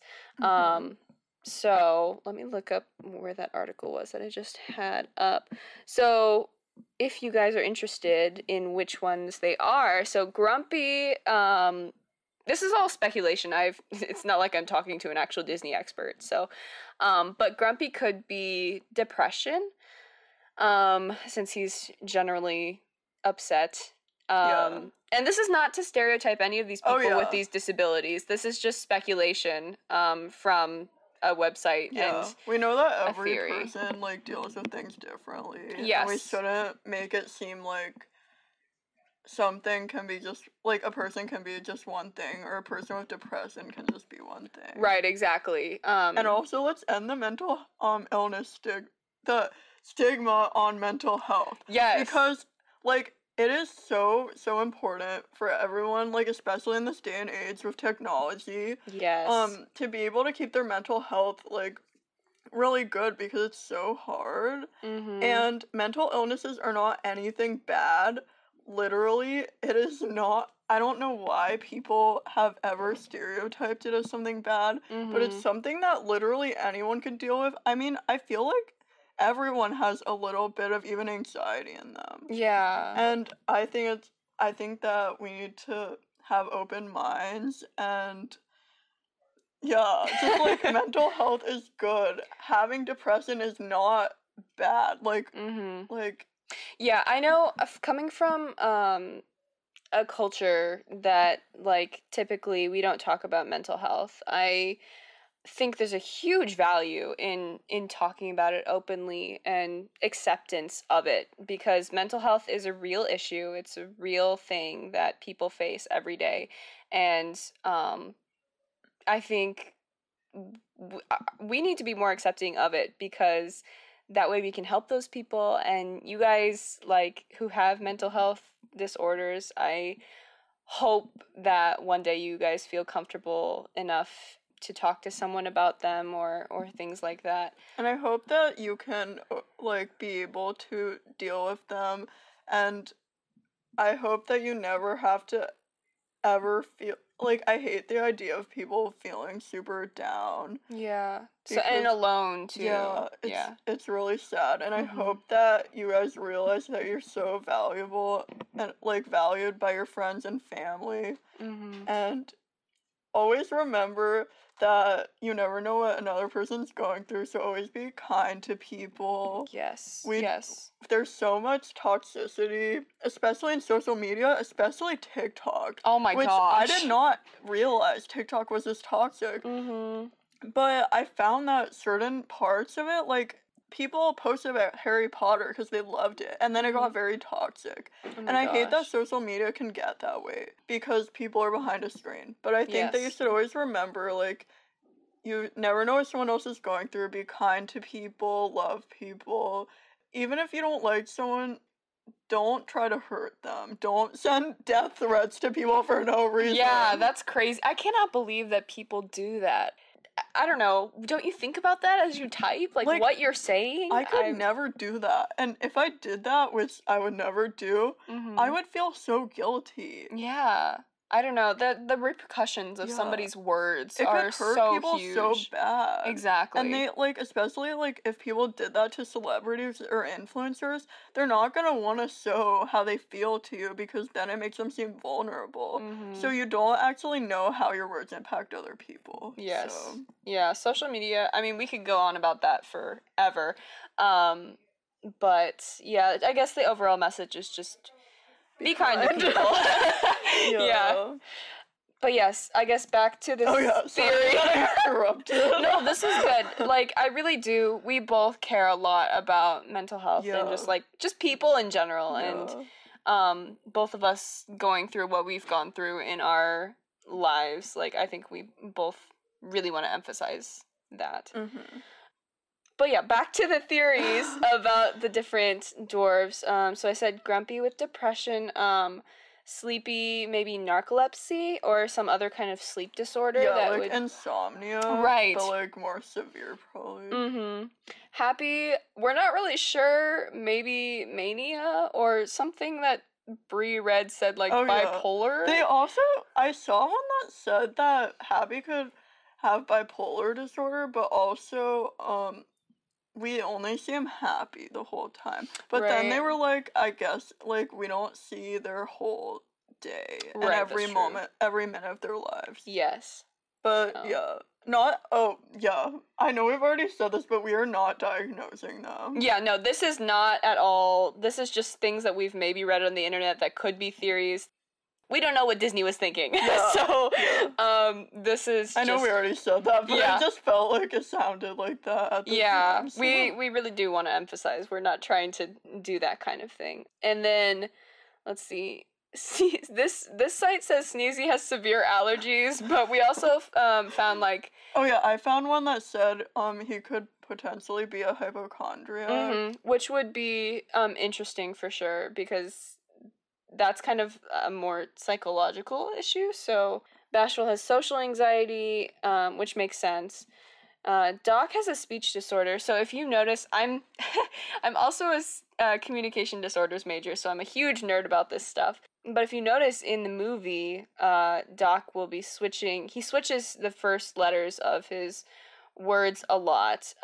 So, let me look up where that article was that I just had up. So, if you guys are interested in which ones they are, so Grumpy, this is all speculation. It's not like I'm talking to an actual Disney expert. So, but Grumpy could be depression, since he's generally upset. And this is not to stereotype any of these people with these disabilities. This is just speculation, from a website. Yeah, and we know that every person, like, deals with things differently. Yes. And we shouldn't make it seem like something can be just, like, a person can be just one thing, or a person with depression can just be one thing. Right, exactly. And also, let's end the mental illness the stigma on mental health. Yes. Because, like, it is so important for everyone, like, especially in this day and age with technology. Yes. To be able to keep their mental health, like, really good, because it's so hard. Mm-hmm. And mental illnesses are not anything bad. Literally, it is not. I don't know why people have ever stereotyped it as something bad, but it's something that literally anyone can deal with. I mean, I feel like everyone has a little bit of even anxiety in them. Yeah. And I think that we need to have open minds, and yeah, just, like, mental health is good. Having depression is not bad. Like, like, yeah, I know, coming from a culture that, like, typically we don't talk about mental health, I think there's a huge value in talking about it openly and acceptance of it, because mental health is a real issue. It's a real thing that people face every day, and I think we need to be more accepting of it, because that way we can help those people. And you guys, like, who have mental health disorders, I hope that one day you guys feel comfortable enough to talk to someone about them or things like that. And I hope that you can, like, be able to deal with them, and I hope that you never have to ever feel, like, I hate the idea of people feeling super down. Yeah. And alone, too. Yeah, it's really sad, and I hope that you guys realize that you're so valuable and, like, valued by your friends and family, and always remember that you never know what another person's going through, so always be kind to people. Yes. There's so much toxicity, especially in social media, especially TikTok. Oh my gosh. Which I did not realize TikTok was this toxic. But I found that certain parts of it, like, people posted about Harry Potter because they loved it, and then it got very toxic. And I hate that social media can get that way, because people are behind a screen. But I think that you should always remember, like, you never know what someone else is going through. Be kind to people, love people. Even if you don't like someone, don't try to hurt them. Don't send death threats to people for no reason. Yeah, that's crazy. I cannot believe that people do that. I don't know. Don't you think about that as you type? Like what you're saying? I could never do that. And if I did that, which I would never do, I would feel so guilty. Yeah. I don't know. The repercussions of somebody's words are could hurt so people huge. So bad. Exactly. And they, like, especially, like, if people did that to celebrities or influencers, they're not gonna want to show how they feel to you because then it makes them seem vulnerable. So you don't actually know how your words impact other people. Yes. So. Yeah, social media, I mean, we could go on about that forever. But, yeah, I guess the overall message is just... Be kind to people. Yeah. But yes, I guess back to this theory. No, this is good. Like, I really do. We both care a lot about mental health and just people in general. And both of us going through what we've gone through in our lives. Like, I think we both really want to emphasize that. But yeah, back to the theories about the different dwarves. So I said grumpy with depression, sleepy, maybe narcolepsy, or some other kind of sleep disorder. Yeah, that like insomnia. Right. But like more severe, probably. Happy, we're not really sure, maybe mania, or something that Brie read said, like, bipolar. They also, I saw one that said that Happy could have bipolar disorder, but also, we only see him happy the whole time. But then they were like, I guess, like, we don't see their whole day and every moment, every minute of their lives. Yes. But, I know we've already said this, but we are not diagnosing them. Yeah, no, this is not at all, this is just things that we've maybe read on the internet that could be theories. We don't know what Disney was thinking. So, this is I know we already said that, but it just felt like it sounded like that at the time. So. We really do want to emphasize we're not trying to do that kind of thing. And then, let's see. This site says Sneezy has severe allergies, but we also found, like... Oh, yeah, I found one that said he could potentially be a hypochondriac. Which would be interesting for sure, because... that's kind of a more psychological issue. So Bashful has social anxiety, which makes sense. Doc has a speech disorder. So if you notice, I'm also a communication disorders major, so I'm a huge nerd about this stuff. But if you notice in the movie, Doc will be switching. He switches the first letters of his words a lot.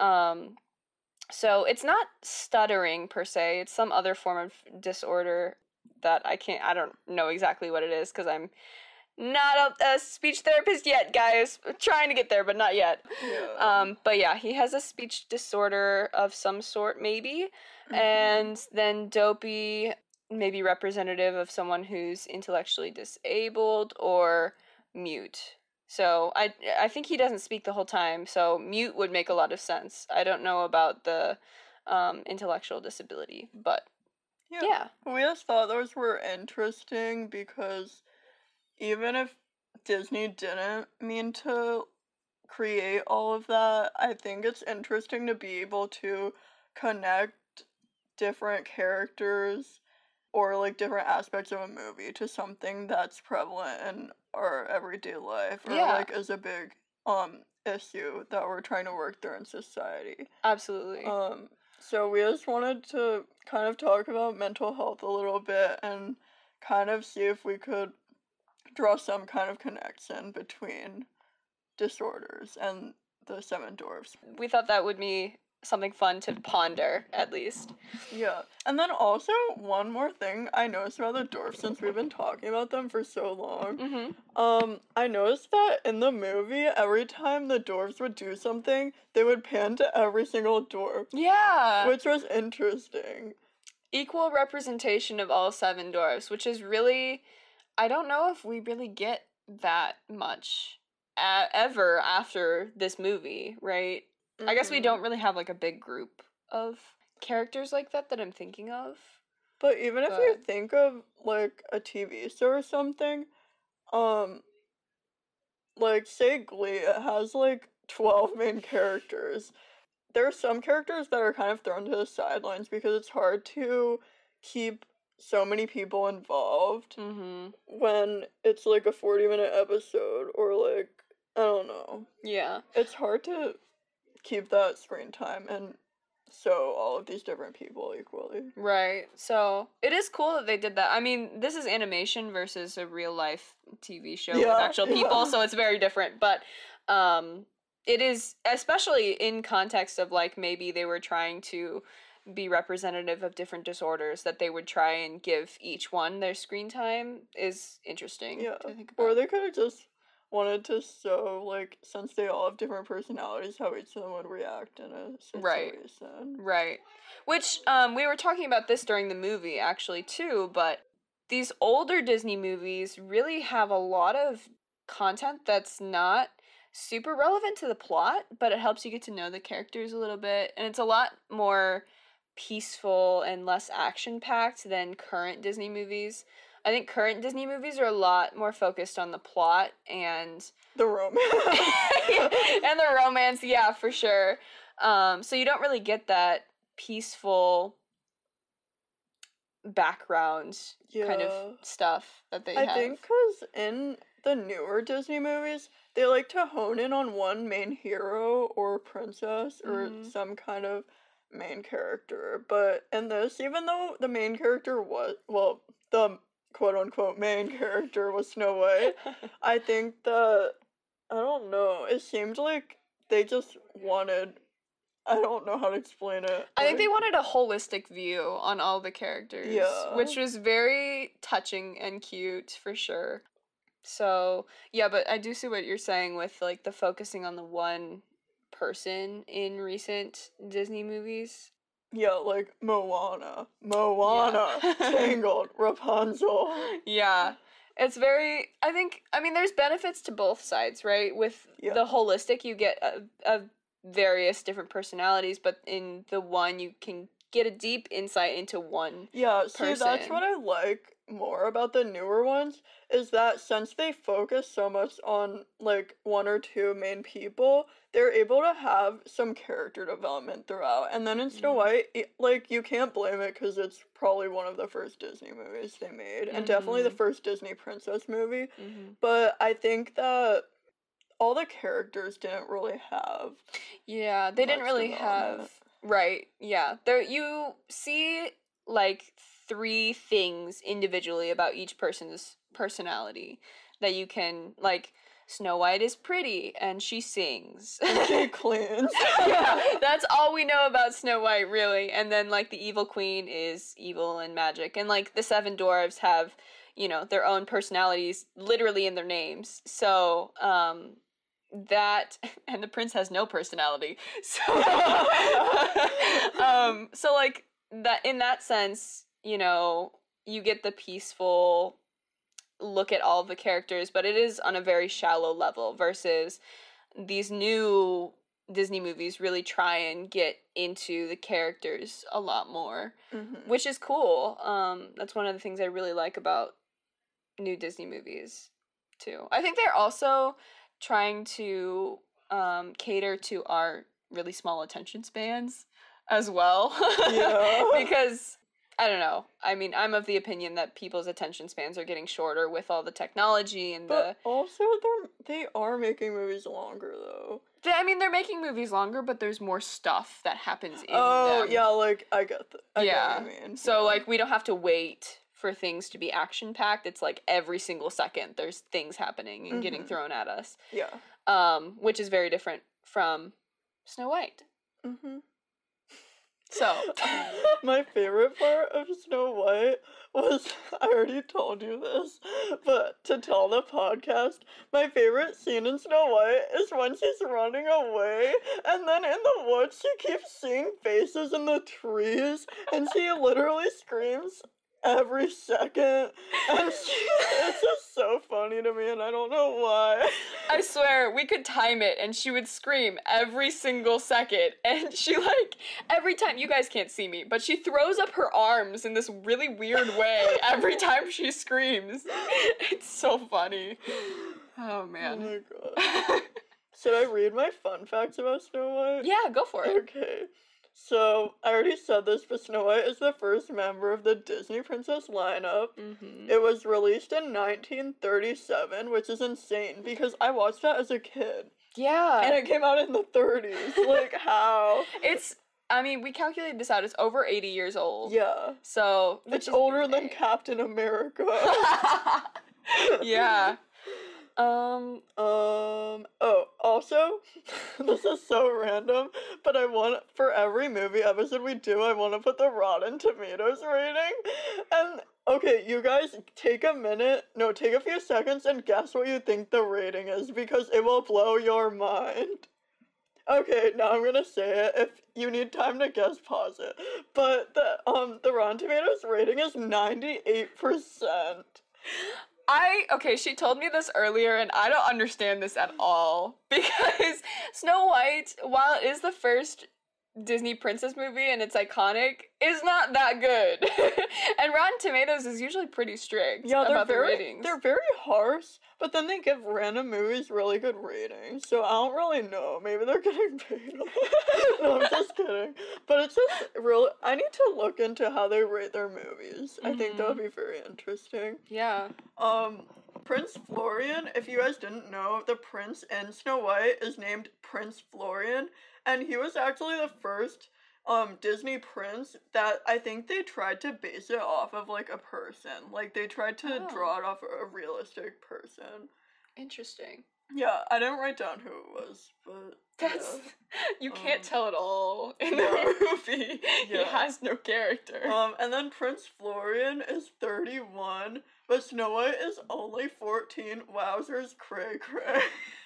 So it's not stuttering per se. It's some other form of disorder that I don't know exactly what it is because I'm not a speech therapist yet, guys. I'm trying to get there, but not yet. Yeah. But yeah, he has a speech disorder of some sort, maybe. And then Dopey, maybe representative of someone who's intellectually disabled or mute. So I think he doesn't speak the whole time, so mute would make a lot of sense. I don't know about the intellectual disability, but... Yeah. We just thought those were interesting because even if Disney didn't mean to create all of that, I think it's interesting to be able to connect different characters or like different aspects of a movie to something that's prevalent in our everyday life or like is a big issue that we're trying to work through in society. Absolutely. So we just wanted to kind of talk about mental health a little bit and kind of see if we could draw some kind of connection between disorders and the Seven Dwarfs. We thought that would be something fun to ponder, at least. Yeah. And then also, one more thing I noticed about the dwarfs since we've been talking about them for so long. I noticed that in the movie, every time the dwarfs would do something, they would pan to every single dwarf. Yeah! Which was interesting. Equal representation of all 7 dwarfs, which is really... I don't know if we really get that much ever after this movie, right? I guess we don't really have, like, a big group of characters like that I'm thinking of. But even if you think of, like, a TV show or something, like, say Glee, it has, like, 12 main characters. There are some characters that are kind of thrown to the sidelines because it's hard to keep so many people involved when it's like a 40-minute episode or like, I don't know. Yeah. It's hard to keep that screen time and show all of these different people equally. Right. So it is cool that they did that. I mean, this is animation versus a real life TV show with actual people, so it's very different. But it is, especially in context of like maybe they were trying to be representative of different disorders, that they would try and give each one their screen time is interesting to think about. Or they could have just wanted to show, like, since they all have different personalities, how each of them would react in a situation. Right. Which, we were talking about this during the movie, actually, too, but these older Disney movies really have a lot of content that's not super relevant to the plot, but it helps you get to know the characters a little bit, and it's a lot more peaceful and less action-packed than current Disney movies. I think current Disney movies are a lot more focused on the plot and the romance. And the romance, yeah, for sure. So you don't really get that peaceful background kind of stuff that they have. I think because in the newer Disney movies, they like to hone in on one main hero or princess or some kind of main character. But in this, even though the main character was, well, the quote-unquote main character was Snow White, I think that, I don't know, it seemed like they just wanted, I don't know how to explain it. I think they wanted a holistic view on all the characters, which was very touching and cute, for sure. So, yeah, but I do see what you're saying with, like, the focusing on the one person in recent Disney movies. Yeah, like Moana, Tangled, Rapunzel. Yeah. It's very, I mean, there's benefits to both sides, right? With the holistic, you get a various different personalities, but in the one, you can get a deep insight into one person. See, that's what I like more about the newer ones, is that since they focus so much on, like, one or two main people, they're able to have some character development throughout. And then in Snow White, like, you can't blame it because it's probably one of the first Disney movies they made, and definitely the first Disney princess movie. But I think that all the characters didn't really have. Yeah, they didn't really have. Right, yeah. There, you see, like, 3 things individually about each person's personality that you can, like, Snow White is pretty and she sings. And she cleans. Yeah, that's all we know about Snow White, really. And then, like, the evil queen is evil and magic. And, like, the 7 dwarves have, you know, their own personalities literally in their names. So, that, and the prince has no personality. So, so, like, that, in that sense, you know, you get the peaceful look at all of the characters, but it is on a very shallow level versus these new Disney movies really try and get into the characters a lot more, which is cool. That's one of the things I really like about new Disney movies, too. I think they're also trying to cater to our really small attention spans as well. Yeah. Because, I don't know, I mean, I'm of the opinion that people's attention spans are getting shorter with all the technology and but also, they are making movies longer, though. I mean, they're making movies longer, but there's more stuff that happens in them. Oh, yeah, like, I get that. I get what you mean. So, like, we don't have to wait for things to be action-packed. It's, like, every single second there's things happening and getting thrown at us. Yeah. Which is very different from Snow White. So, my favorite part of Snow White was, I already told you this, but to tell the podcast, my favorite scene in Snow White is when she's running away, and then in the woods she keeps seeing faces in the trees, and she literally screams every second, and it's just so funny to me, and I don't know why. I swear, we could time it, and she would scream every single second, and she, like, every time, you guys can't see me, but she throws up her arms in this really weird way every time she screams. It's so funny. Oh, man. Oh my god. Should I read my fun facts about Snow White? Yeah, go for it. Okay. So, I already said this, but Snow White is the first member of the Disney Princess lineup. Mm-hmm. It was released in 1937, which is insane because I watched that as a kid. Yeah. And it came out in the 30s. Like, how? We calculated this out. It's over 80 years old. Yeah. So. It's older than Captain America. Yeah. Also, this is so random, but for every movie episode we do, I want to put the Rotten Tomatoes rating. And, okay, you guys, take a few seconds and guess what you think the rating is, because it will blow your mind. Okay, now I'm gonna say it. If you need time to guess, pause it. But the Rotten Tomatoes rating is 98%. She told me this earlier, and I don't understand this at all. Because Snow White, while it is the first Disney princess movie and it's iconic, is not that good. And Rotten Tomatoes is usually pretty strict about the ratings. They're very harsh, but then they give random movies really good ratings. So I don't really know. Maybe they're getting paid. No, I'm just kidding. But it's just really, I need to look into how they rate their movies. I think that would be very interesting. Yeah. Prince Florian, if you guys didn't know, the prince in Snow White is named Prince Florian, and he was actually the first Disney prince that I think they tried to base it off of, like, a person. Like, they tried to draw it off a realistic person. Interesting. Yeah, I didn't write down who it was, but you can't tell it all in the movie. Yeah. He has no character. And then Prince Florian is 31, but Snow White is only 14. Wowzers, cray cray.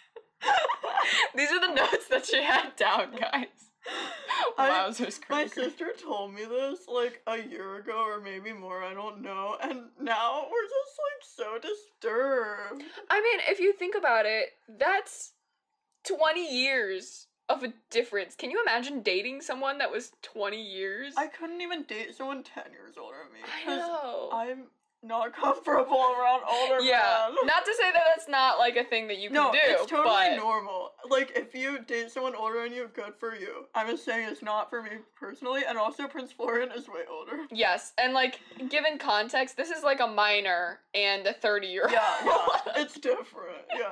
These are the notes that she had down, guys. Wowzers, cray My sister told me this, like, a year ago, or maybe more, I don't know, and now we're just, like, so disturbed. I mean, if you think about it, that's 20 years of a difference. Can you imagine dating someone that was 20 years? I couldn't even date someone 10 years older than me. I know. I'm not comfortable around older men. Not to say that that's not, like, a thing that you can do, it's totally normal. Like, if you date someone older than you, good for you. I'm just saying it's not for me personally, and also Prince Florian is way older. Yes, and, like, given context, this is, like, a minor and a 30-year-old. Yeah, it's different, yeah.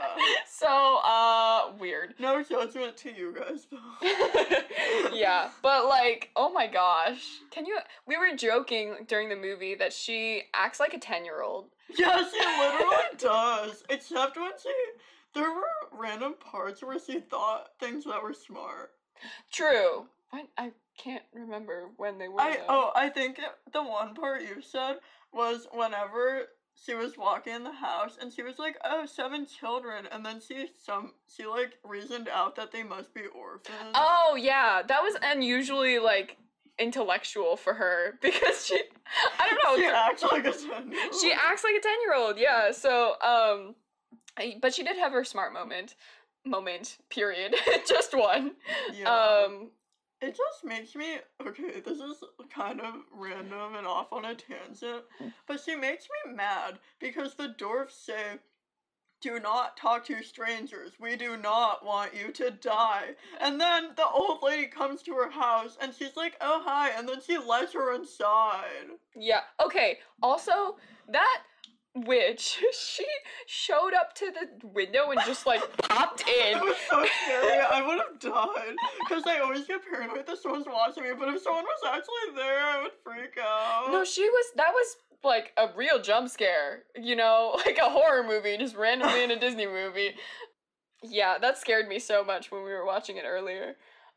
So, weird. No judgment to you guys, though. Yeah, but, like, oh my gosh. We were joking during the movie that she acts like a 10-year-old. Yeah, she literally does. Except when there were random parts where she thought things that were smart. True. I can't remember when they were. I think the one part you said was whenever she was walking in the house and she was like, oh, 7 children, and then she like reasoned out that they must be orphans. Oh yeah, that was unusually, like, intellectual for her, because I don't know. She acts like a 10-year-old. She acts like a 10-year-old, yeah. So, but she did have her smart moment, period. Just one. Yeah. It just makes me, okay, this is kind of random and off on a tangent, but she makes me mad because the dwarfs say, do not talk to strangers. We do not want you to die. And then the old lady comes to her house and she's like, oh, hi. And then she lets her inside. Yeah. Okay. Also, that witch, she showed up to the window and just, like, popped in. It was so scary. I would have died. Because I always get paranoid that someone's watching me. But if someone was actually there, I would freak out. No, that was like a real jump scare, you know, like a horror movie, just randomly in a Disney movie. Yeah, that scared me so much when we were watching it earlier.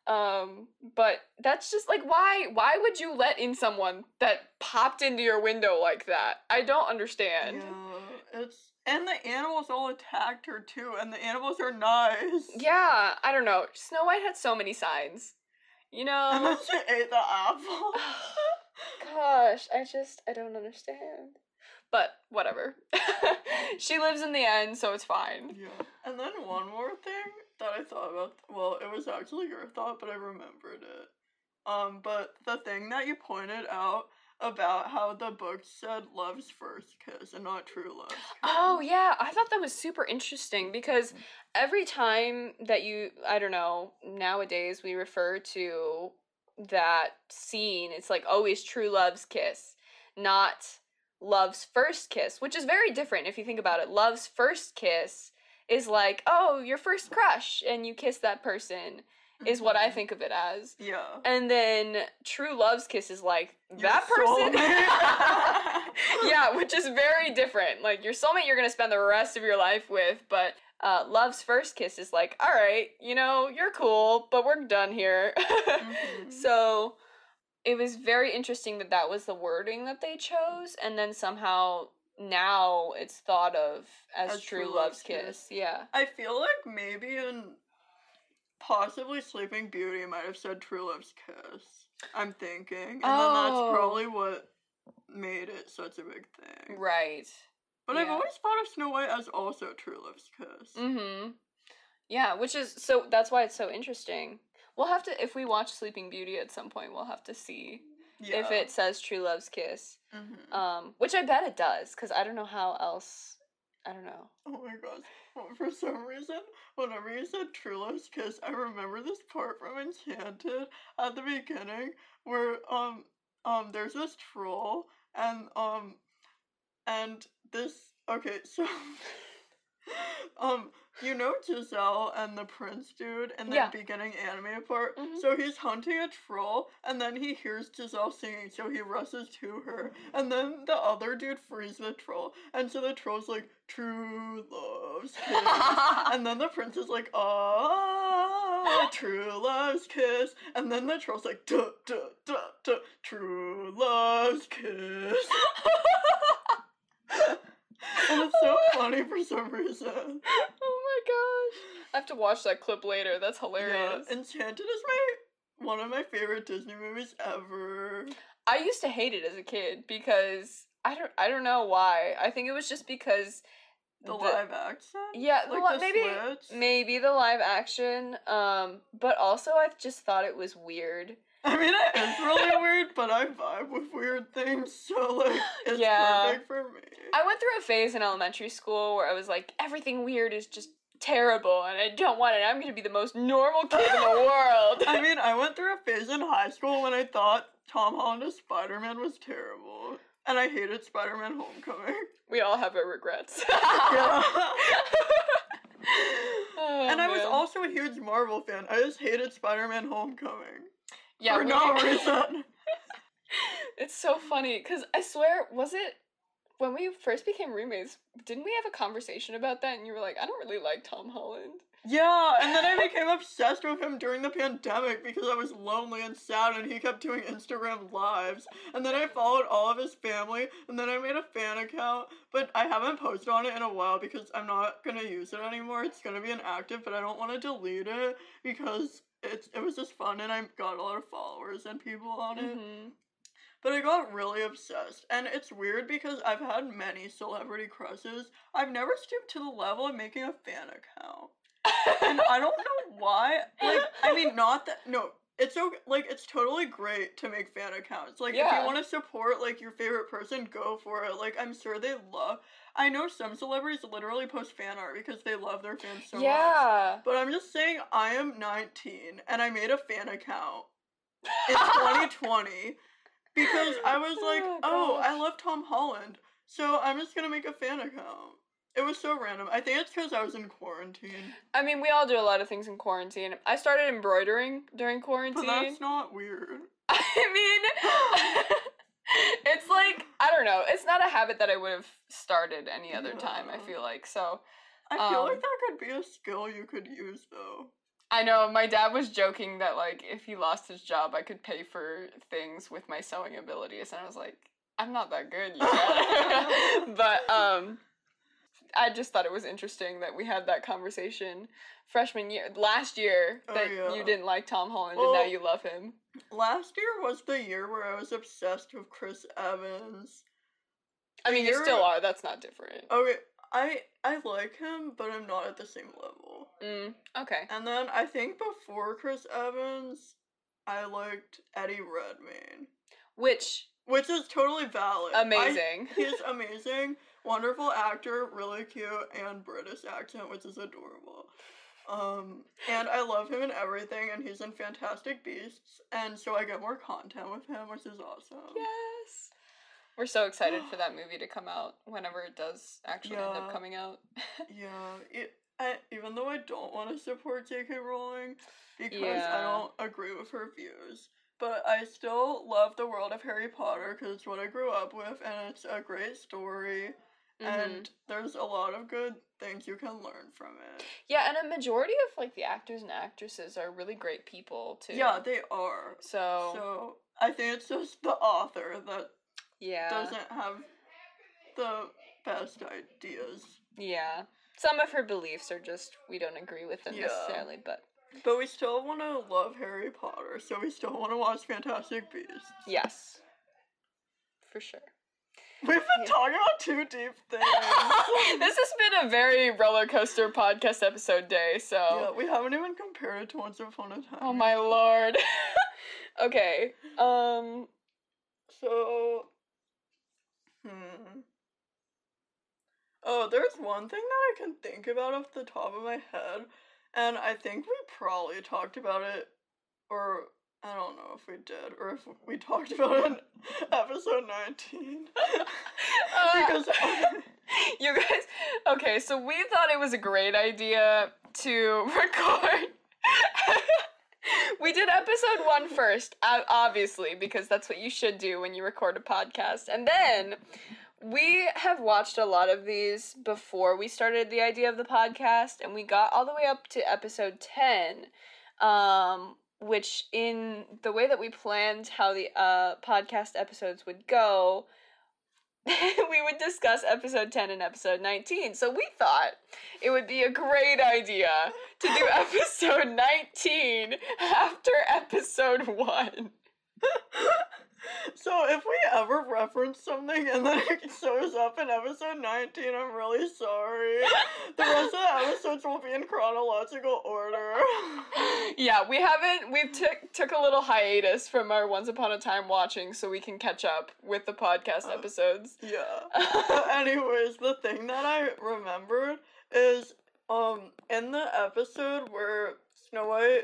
But that's just, like, why would you let in someone that popped into your window like that? I don't understand. Yeah, and the animals all attacked her too, and the animals are nice. Yeah, I don't know. Snow White had so many signs, you know? And then she ate the apple. Gosh, I don't understand. But, whatever. She lives in the end, so it's fine. Yeah. And then one more thing that I thought about, well, it was actually your thought, but I remembered it. But the thing that you pointed out about how the book said love's first kiss and not true love's kiss. Oh, yeah. I thought that was super interesting because every time that I don't know, nowadays we refer to that scene, it's like always true love's kiss, not love's first kiss, which is very different if you think about it. Love's first kiss is like, oh, your first crush and you kiss that person. Is what I think of it as. Yeah. And then true love's kiss is like that person. Yeah, which is very different. Like your soulmate you're going to spend the rest of your life with, but love's first kiss is like, all right, you're cool, but we're done here. So it was very interesting that was the wording that they chose, and then somehow now it's thought of as true love's kiss. Yeah. I feel like maybe possibly Sleeping Beauty might have said true love's kiss. I'm thinking. And then that's probably what made it such a big thing. Right. But I've always thought of Snow White as also true love's kiss. Mm-hmm. Yeah, which is, so that's why it's so interesting. We'll have to, if we watch Sleeping Beauty at some point, we'll have to see if it says true love's kiss. Mm-hmm. Which I bet it does, because I don't know how else, I don't know. Oh my gosh. Well, for some reason, whenever you said true love's kiss, I remember this part from Enchanted at the beginning where, there's this troll, and this, okay, so, Giselle and the prince dude in the beginning anime part, so he's hunting a troll, and then he hears Giselle singing, so he rushes to her, and then the other dude frees the troll, and so the troll's like, true love's kiss, and then the prince is like, true love's kiss, and then the troll's like, duh, duh, duh, duh, true love's kiss. And it's so funny for some reason. Oh my gosh. I have to watch that clip later. That's hilarious. Yeah, Enchanted is one of my favorite Disney movies ever. I used to hate it as a kid because I don't know why. I think it was just because the live action? Yeah, like maybe the live action. But also I just thought it was weird. I mean, it is really weird, but I vibe with weird things, so, like, it's perfect for me. I went through a phase in elementary school where I was like, everything weird is just terrible, and I don't want it. I'm going to be the most normal kid in the world. I mean, I went through a phase in high school when I thought Tom Holland as Spider-Man was terrible, and I hated Spider-Man Homecoming. We all have our regrets. And I was also a huge Marvel fan. I just hated Spider-Man Homecoming. Yeah, for no reason. It's so funny, because I swear, was it when we first became roommates, didn't we have a conversation about that, and you were like, I don't really like Tom Holland? Yeah, and then I became obsessed with him during the pandemic because I was lonely and sad, and he kept doing Instagram lives, and then I followed all of his family, and then I made a fan account, but I haven't posted on it in a while because I'm not gonna use it anymore. It's gonna be inactive, but I don't want to delete it because it was just fun, and I got a lot of followers and people on it. Mm-hmm. But I got really obsessed, and it's weird because I've had many celebrity crushes. I've never stooped to the level of making a fan account. And I don't know why. Like, I mean, not that, no, it's okay, like, it's totally great to make fan accounts. Like, if you want to support, like, your favorite person, go for it. Like, I'm sure they I know some celebrities literally post fan art because they love their fans so much. But I'm just saying, I am 19, and I made a fan account in 2020 because I was like, I love Tom Holland, so I'm just gonna make a fan account. It was so random. I think it's because I was in quarantine. I mean, we all do a lot of things in quarantine. I started embroidering during quarantine. But that's not weird. I mean, it's like, I don't know. It's not a habit that I would have started any other time, I feel like. So, I feel like that could be a skill you could use, though. I know. My dad was joking that, like, if he lost his job, I could pay for things with my sewing abilities. And I was like, I'm not that good yet. But, I just thought it was interesting that we had that conversation freshman year, last year, that you didn't like Tom Holland and now you love him. Last year was the year where I was obsessed with Chris Evans. I mean, you still are, that's not different. Okay, I like him, but I'm not at the same level. Okay. And then I think before Chris Evans, I liked Eddie Redmayne. Which which is totally valid. Amazing. He's amazing, wonderful actor, really cute, and British accent, which is adorable. And I love him in everything, and he's in Fantastic Beasts, and so I get more content with him, which is awesome. Yes. We're so excited for that movie to come out whenever it does actually end up coming out. Even though I don't want to support J.K. Rowling because I don't agree with her views, but I still love the world of Harry Potter because it's what I grew up with, and it's a great story, and there's a lot of good things you can learn from it. Yeah, and a majority of, like, the actors and actresses are really great people, too. Yeah, they are. So I think it's just the author that doesn't have the best ideas. Yeah. Some of her beliefs are just, we don't agree with them necessarily, but we still want to love Harry Potter, so we still want to watch Fantastic Beasts. Yes. For sure. We've been talking about two deep things. This has been a very roller coaster podcast episode day, so... Yeah, we haven't even compared it to Once Upon a Time. Oh my lord. Okay, So... Oh, there's one thing that I can think about off the top of my head, and I think we probably talked about it, or I don't know if we did, or if we talked about it in episode 19. Because... You guys... Okay, so we thought it was a great idea to record... We did episode 1 first, obviously, because that's what you should do when you record a podcast. And then... We have watched a lot of these before we started the idea of the podcast, and we got all the way up to episode 10, which in the way that we planned how the podcast episodes would go, we would discuss episode 10 and episode 19. So we thought it would be a great idea to do episode 19 after episode 1. So if we ever reference something and then it shows up in episode 19, I'm really sorry. The rest of the episodes will be in chronological order. Yeah, we've took a little hiatus from our Once Upon a Time watching so we can catch up with the podcast episodes. Yeah. But anyways, the thing that I remembered is, in the episode where Snow White,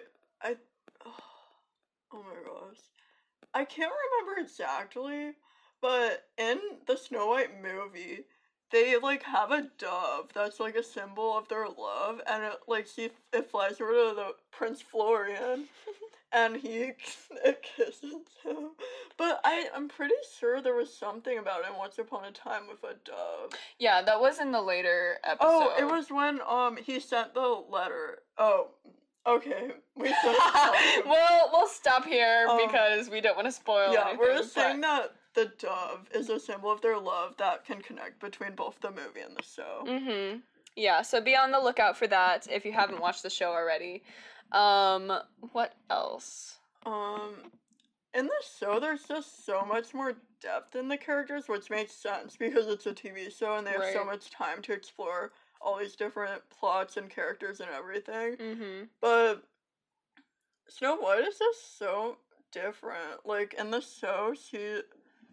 oh my gosh. I can't remember exactly, but in the Snow White movie, they, like, have a dove that's, like, a symbol of their love, and it flies over to the Prince Florian, and it kisses him. But I'm pretty sure there was something about it Once Upon a Time with a dove. Yeah, that was in the later episode. Oh, it was when, he sent the letter. Oh, okay, we'll stop here because we don't want to spoil anything. We're just saying that the dove is a symbol of their love that can connect between both the movie and the show. Mm-hmm. Yeah, so be on the lookout for that if you haven't watched the show already. What else? In the show, there's just so much more depth in the characters, which makes sense because it's a TV show and they have so much time to explore all these different plots and characters and everything. Mm-hmm. But Snow White is just so different. Like, in the show, she's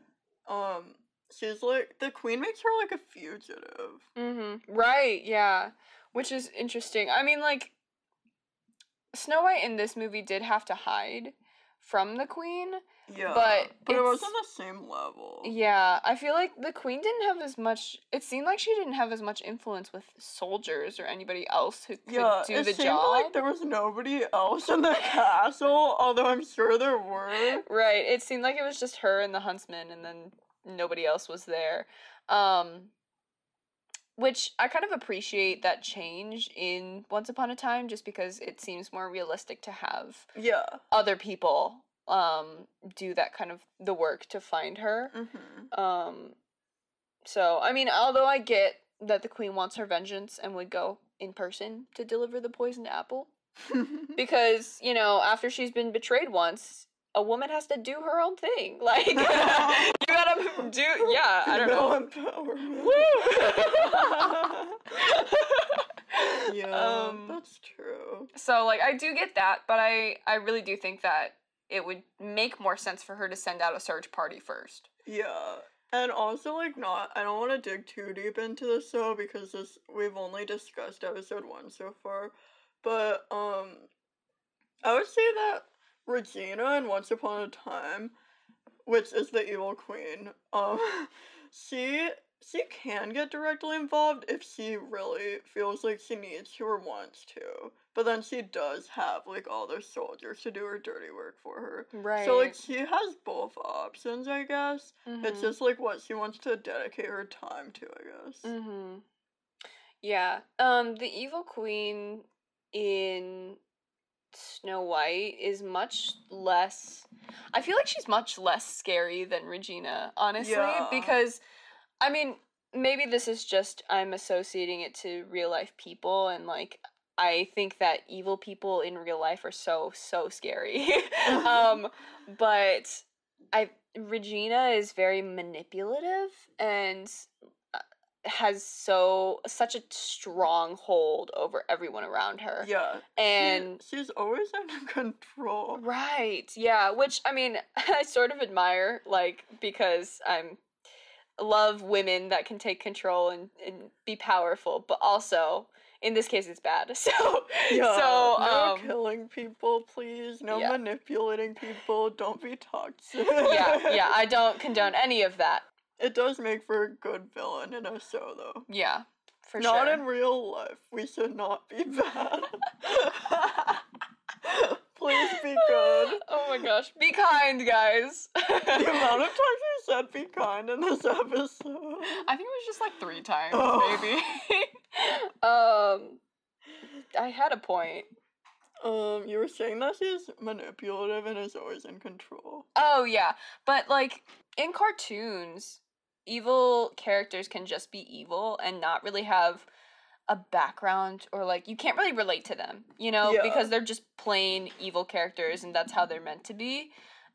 like, the queen makes her like a fugitive. Mm-hmm. Right, yeah. Which is interesting. I mean, like, Snow White in this movie did have to hide from the queen. Yeah, but it wasn't the same level. Yeah, I feel like the queen didn't have as much... It seemed like she didn't have as much influence with soldiers or anybody else who could do the job. It seemed like there was nobody else in the castle, although I'm sure there were. Right, it seemed like it was just her and the huntsman, and then nobody else was there. Which I kind of appreciate that change in Once Upon a Time, just because it seems more realistic to have other people do that kind of the work to find her. Mm-hmm. So, I mean, although I get that the queen wants her vengeance and would go in person to deliver the poisoned apple, because, you know, after she's been betrayed once, a woman has to do her own thing. Like, you gotta do, I don't know. Empowerment. Woo! That's true. So, like, I do get that, but I really do think that it would make more sense for her to send out a search party first. Yeah. And also, like, I don't want to dig too deep into this, though, because we've only discussed episode 1 so far. But, I would say that Regina in Once Upon a Time, which is the evil queen, she can get directly involved if she really feels like she needs to or wants to. But then she does have, like, all the soldiers to do her dirty work for her. Right. So, like, she has both options, I guess. Mm-hmm. It's just, like, what she wants to dedicate her time to, I guess. Mm-hmm. Yeah. The evil queen in Snow White is much less... I feel like she's much less scary than Regina, honestly. Yeah. Because, I mean, maybe this is just I'm associating it to real-life people, and, like, I think that evil people in real life are so scary. But Regina is very manipulative and has such a strong hold over everyone around her. Yeah. And she's always under control. Right. Yeah, which I mean, I sort of admire, like, because love women that can take control and be powerful, but also in this case it's bad. So no killing people, please. No manipulating people. Don't be toxic. yeah, I don't condone any of that. It does make for a good villain in a show, though. Yeah, for sure. Not sure. in real life. We should not be bad. Please be good. Oh my gosh. Be kind, guys. The amount of times you said be kind in this episode. I think it was just like 3 times, maybe. I had a point. You were saying that she's manipulative and is always in control. Oh, yeah. But, like, in cartoons, evil characters can just be evil and not really have a background, or, like, you can't really relate to them, you know? Yeah. Because they're just plain evil characters and that's how they're meant to be.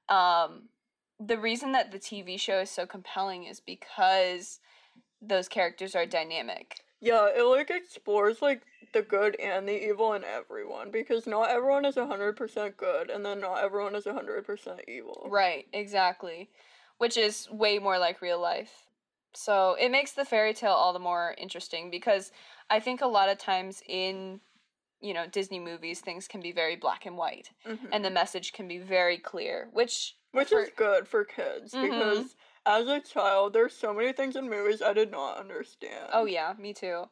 The reason that the TV show is so compelling is because those characters are dynamic. Yeah, it, like, explores, like, the good and the evil in everyone, because not everyone is 100% good, and then not everyone is 100% evil. Right, exactly. Which is way more like real life. So it makes the fairy tale all the more interesting, because I think a lot of times in, you know, Disney movies, things can be very black and white, and the message can be very clear, which is good for kids, because as a child, there's so many things in movies I did not understand. Oh yeah, me too.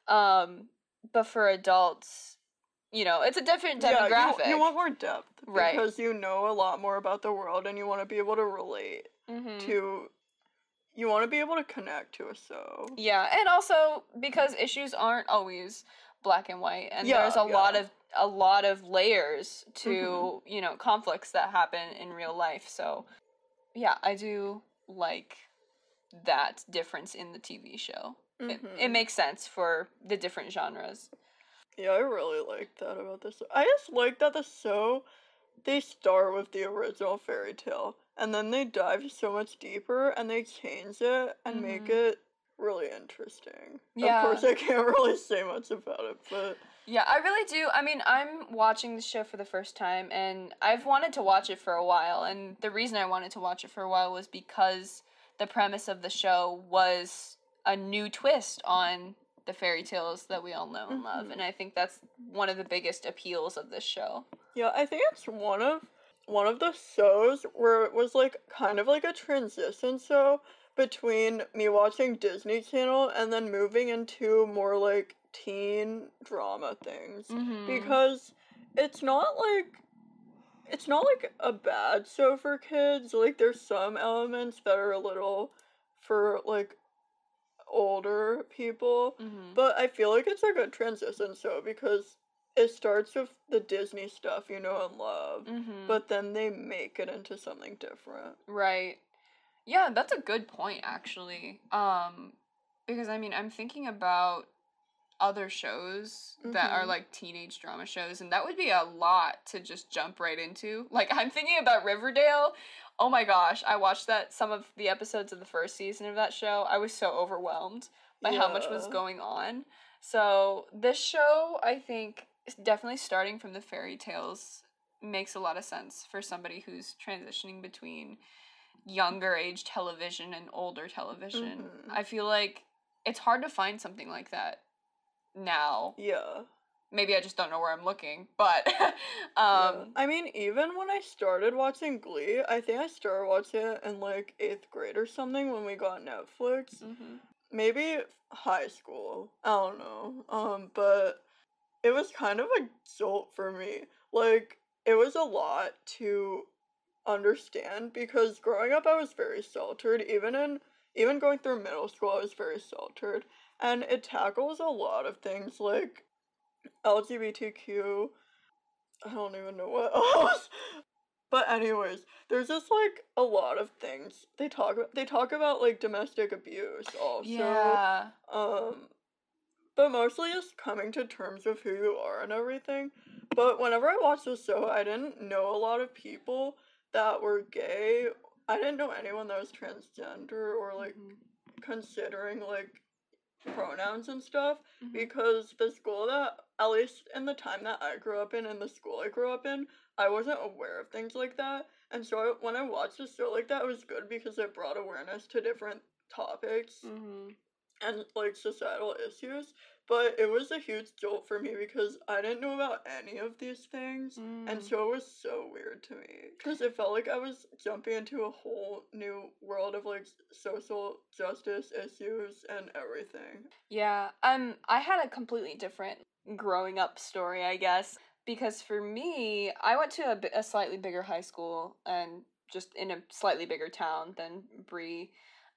But for adults, you know, it's a different demographic. You want more depth, right? Because you know a lot more about the world, and you want to be able to relate to. You want to be able to connect to a show. Yeah, and also because issues aren't always black and white, and there's a lot of layers to you know, conflicts that happen in real life. So yeah, I do like that difference in the TV show. It makes sense for the different genres. Yeah, I really like that about this. I just like that the show, they start with the original fairy tale, and then they dive so much deeper, and they change it and make it really interesting. Yeah. Of course, I can't really say much about it, but... Yeah, I really do. I mean, I'm watching the show for the first time, and I've wanted to watch it for a while, and the reason I wanted to watch it for a while was because the premise of the show was a new twist on the fairy tales that we all know and love, and I think that's one of the biggest appeals of this show. Yeah, I think it's one of the shows where it was, like, kind of like a transition show between me watching Disney Channel and then moving into more, like, teen drama things. Because it's not like a bad show for kids. Like, there's some elements that are a little for, like, older people, but I feel like it's a good transition show because it starts with the Disney stuff you know and love, but then they make it into something different. Right. Yeah, that's a good point, actually. Because, I mean, I'm thinking about other shows that are, like, teenage drama shows, and that would be a lot to just jump right into. Like, I'm thinking about Riverdale. Oh my gosh, I watched some of the episodes of the first season of that show. I was so overwhelmed by how much was going on. So, this show, I think, is definitely starting from the fairy tales makes a lot of sense for somebody who's transitioning between younger age television and older television. Mhm. I feel like it's hard to find something like that now. Yeah. Maybe I just don't know where I'm looking, but Yeah. I mean, even when I started watching Glee, I think I started watching it in like 8th grade or something when we got Netflix. Mhm. Maybe high school. I don't know. But it was kind of a jolt for me. Like, it was a lot to understand because growing up I was very sheltered. Even going through middle school I was very sheltered. And it tackles a lot of things like LGBTQ. I don't even know what else. But anyways, there's just like a lot of things. They talk about like domestic abuse also. Yeah. But mostly just coming to terms with who you are and everything. But whenever I watched the show, I didn't know a lot of people that were gay. I didn't know anyone that was transgender or like considering like pronouns and stuff because the school that, at least in the time that I grew up in the school I grew up in, I wasn't aware of things like that. And so when I watched a show like that, it was good because it brought awareness to different topics and like societal issues. But it was a huge jolt for me because I didn't know about any of these things. And so it was so weird to me because it felt like I was jumping into a whole new world of like social justice issues and everything. Yeah, I had a completely different growing up story, I guess, because for me, I went to a slightly bigger high school and just in a slightly bigger town than Bree.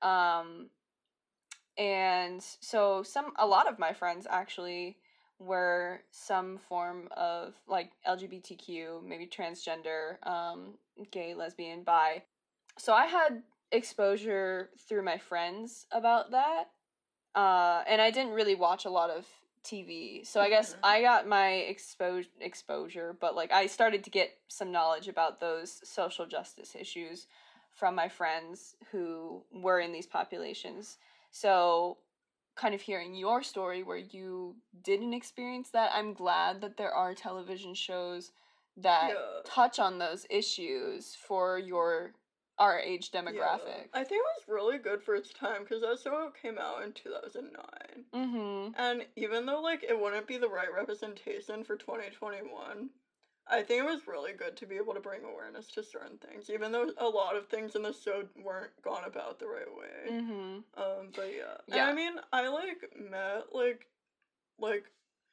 And so a lot of my friends actually were some form of like LGBTQ, maybe transgender, gay, lesbian, bi. So I had exposure through my friends about that. And I didn't really watch a lot of TV. So I guess I got my exposure, but like I started to get some knowledge about those social justice issues from my friends who were in these populations. So kind of hearing your story where you didn't experience that, I'm glad that there are television shows that touch on those issues for our age demographic. Yeah. I think it was really good for its time because that show came out in 2009. And even though like it wouldn't be the right representation for 2021, I think it was really good to be able to bring awareness to certain things, even though a lot of things in the show weren't gone about the right way. But yeah. And I mean, I like met like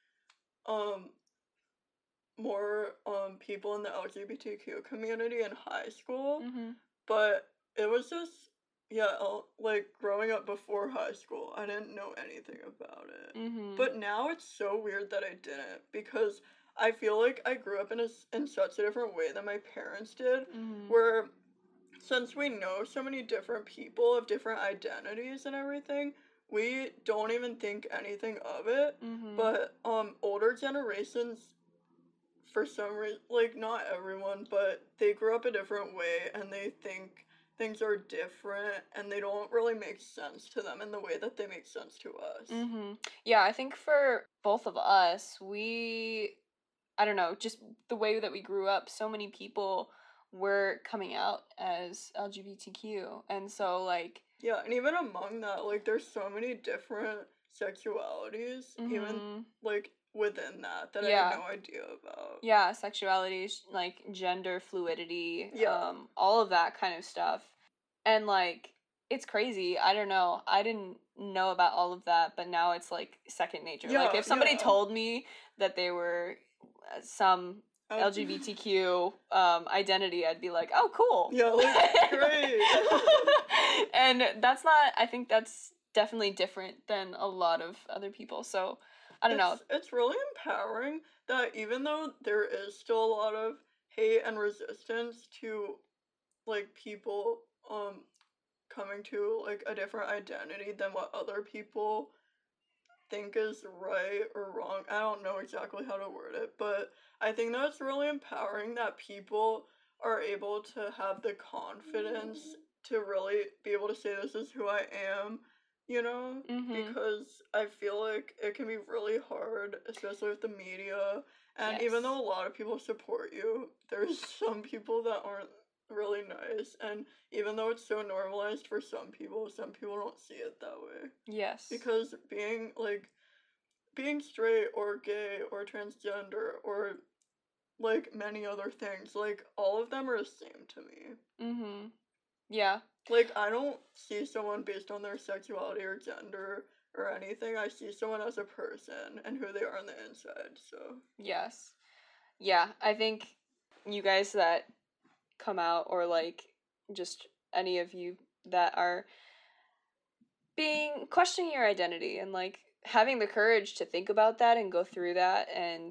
more people in the LGBTQ community in high school, but it was just like growing up before high school, I didn't know anything about it. But now it's so weird that I didn't because I feel like I grew up in such a different way than my parents did, where since we know so many different people of different identities and everything, we don't even think anything of it. But older generations, for some reason, like not everyone, but they grew up a different way and they think things are different and they don't really make sense to them in the way that they make sense to us. Yeah, I think for both of us, I don't know, just the way that we grew up, so many people were coming out as LGBTQ. And so, like... Yeah, and even among that, like, there's so many different sexualities, even, like, within that I had no idea about. Yeah, sexuality, like, gender fluidity, all of that kind of stuff. And, like, it's crazy. I don't know. I didn't know about all of that, but now it's, like, second nature. Like, if somebody told me that they were some LGBTQ identity, I'd be like, oh, cool. Yeah, like, great. And I think that's definitely different than a lot of other people. So, I don't know. It's really empowering that even though there is still a lot of hate and resistance to, like, people, coming to, like, a different identity than what other people think is right or wrong. I don't know exactly how to word it, but I think that's really empowering that people are able to have the confidence to really be able to say this is who I am, you know? Because I feel like it can be really hard, especially with the media And even though a lot of people support you, there's some people that aren't really nice. And even though it's so normalized for some people don't see it that way. Yes. Because being straight or gay or transgender or like many other things, like all of them are the same to me. Yeah. Like, I don't see someone based on their sexuality or gender or anything. I see someone as a person and who they are on the inside, so. Yes. Yeah, I think you guys that come out, or like just any of you that are questioning your identity and like having the courage to think about that and go through that and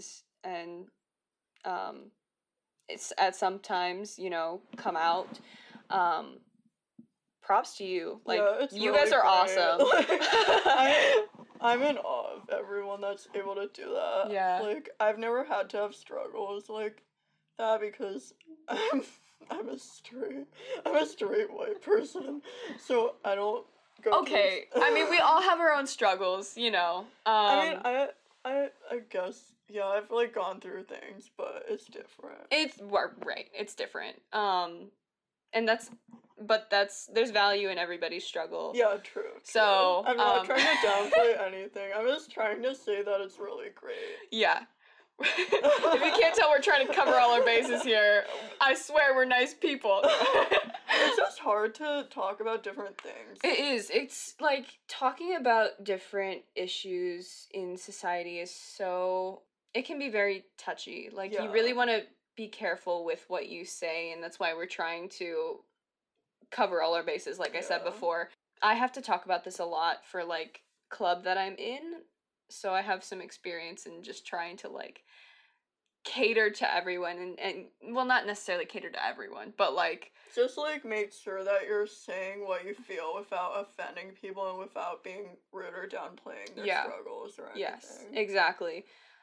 it's at sometimes, come out. Props to you. Like, yeah, you really guys are great. awesome. I'm in awe of everyone that's able to do that. Yeah. Like, I've never had to have struggles like that because I'm a straight white person, so I don't go Okay, I mean, we all have our own struggles, I guess, yeah, I've like gone through things, but it's different. It's right. It's different. And there's value in everybody's struggle. Yeah, true. So I'm not trying to downplay anything. I'm just trying to say that it's really great. Yeah. If you can't tell, we're trying to cover all our bases here. I swear we're nice people. It's just hard to talk about different things. It is. It's like talking about different issues in society it can be very touchy. Like, you really want to be careful with what you say, and that's why we're trying to cover all our bases, like I said before. I have to talk about this a lot for, like, club that I'm in, so I have some experience in just trying to, like, cater to everyone, and well, not necessarily cater to everyone, but, like... Just, like, make sure that you're saying what you feel without offending people and without being rude or downplaying their struggles or anything. Yes, exactly.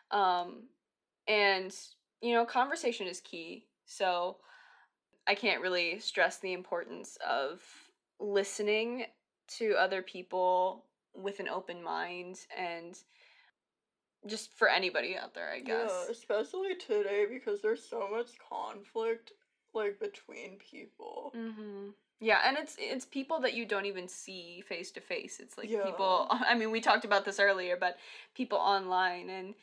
And, conversation is key, so I can't really stress the importance of listening to other people with an open mind, and just for anybody out there, I guess. Yeah, especially today, because there's so much conflict, like, between people. Yeah, and it's people that you don't even see face to face. It's like people, I mean, we talked about this earlier, but people online, and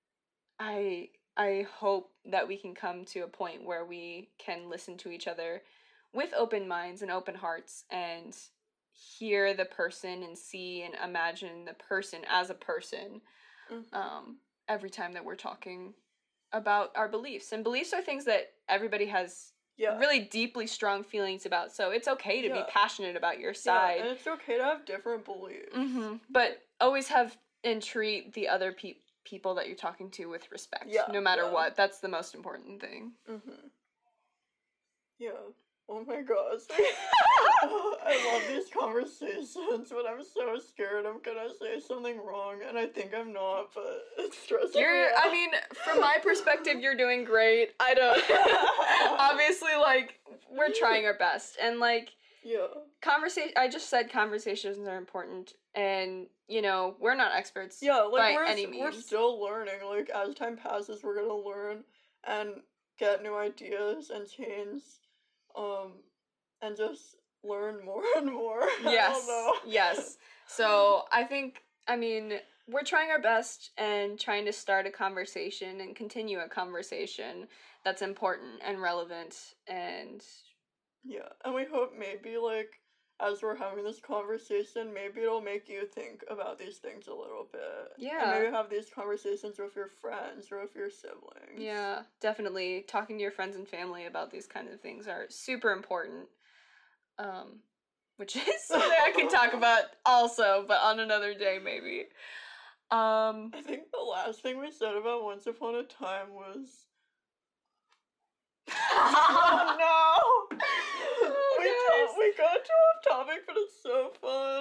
I hope that we can come to a point where we can listen to each other with open minds and open hearts and hear the person and see and imagine the person as a person every time that we're talking about our beliefs. And beliefs are things that everybody has really deeply strong feelings about, so it's okay to be passionate about your side. And it's okay to have different beliefs. But always have and treat the other people that you're talking to with respect, no matter what. That's the most important thing. Yeah. Oh my gosh. I love these conversations, but I'm so scared I'm gonna say something wrong, and I think I'm not, but it's stressing me out. I mean, from my perspective, you're doing great. I don't... Obviously, like, we're trying our best, and, like... Yeah. I just said conversations are important, and, we're not experts by any means. We're still learning. Like, as time passes, we're gonna learn and get new ideas and change, and just learn more and more. Yes. I don't know. Yes. So, we're trying our best and trying to start a conversation and continue a conversation that's important and relevant, and... Yeah, and we hope maybe, like, as we're having this conversation, maybe it'll make you think about these things a little bit. Yeah. And maybe have these conversations with your friends or with your siblings. Yeah, definitely. Talking to your friends and family about these kinds of things are super important. Which is something I could talk about also, but on another day, maybe. I think the last thing we said about Once Upon a Time was... Oh no! We got too off topic, but it's so fun.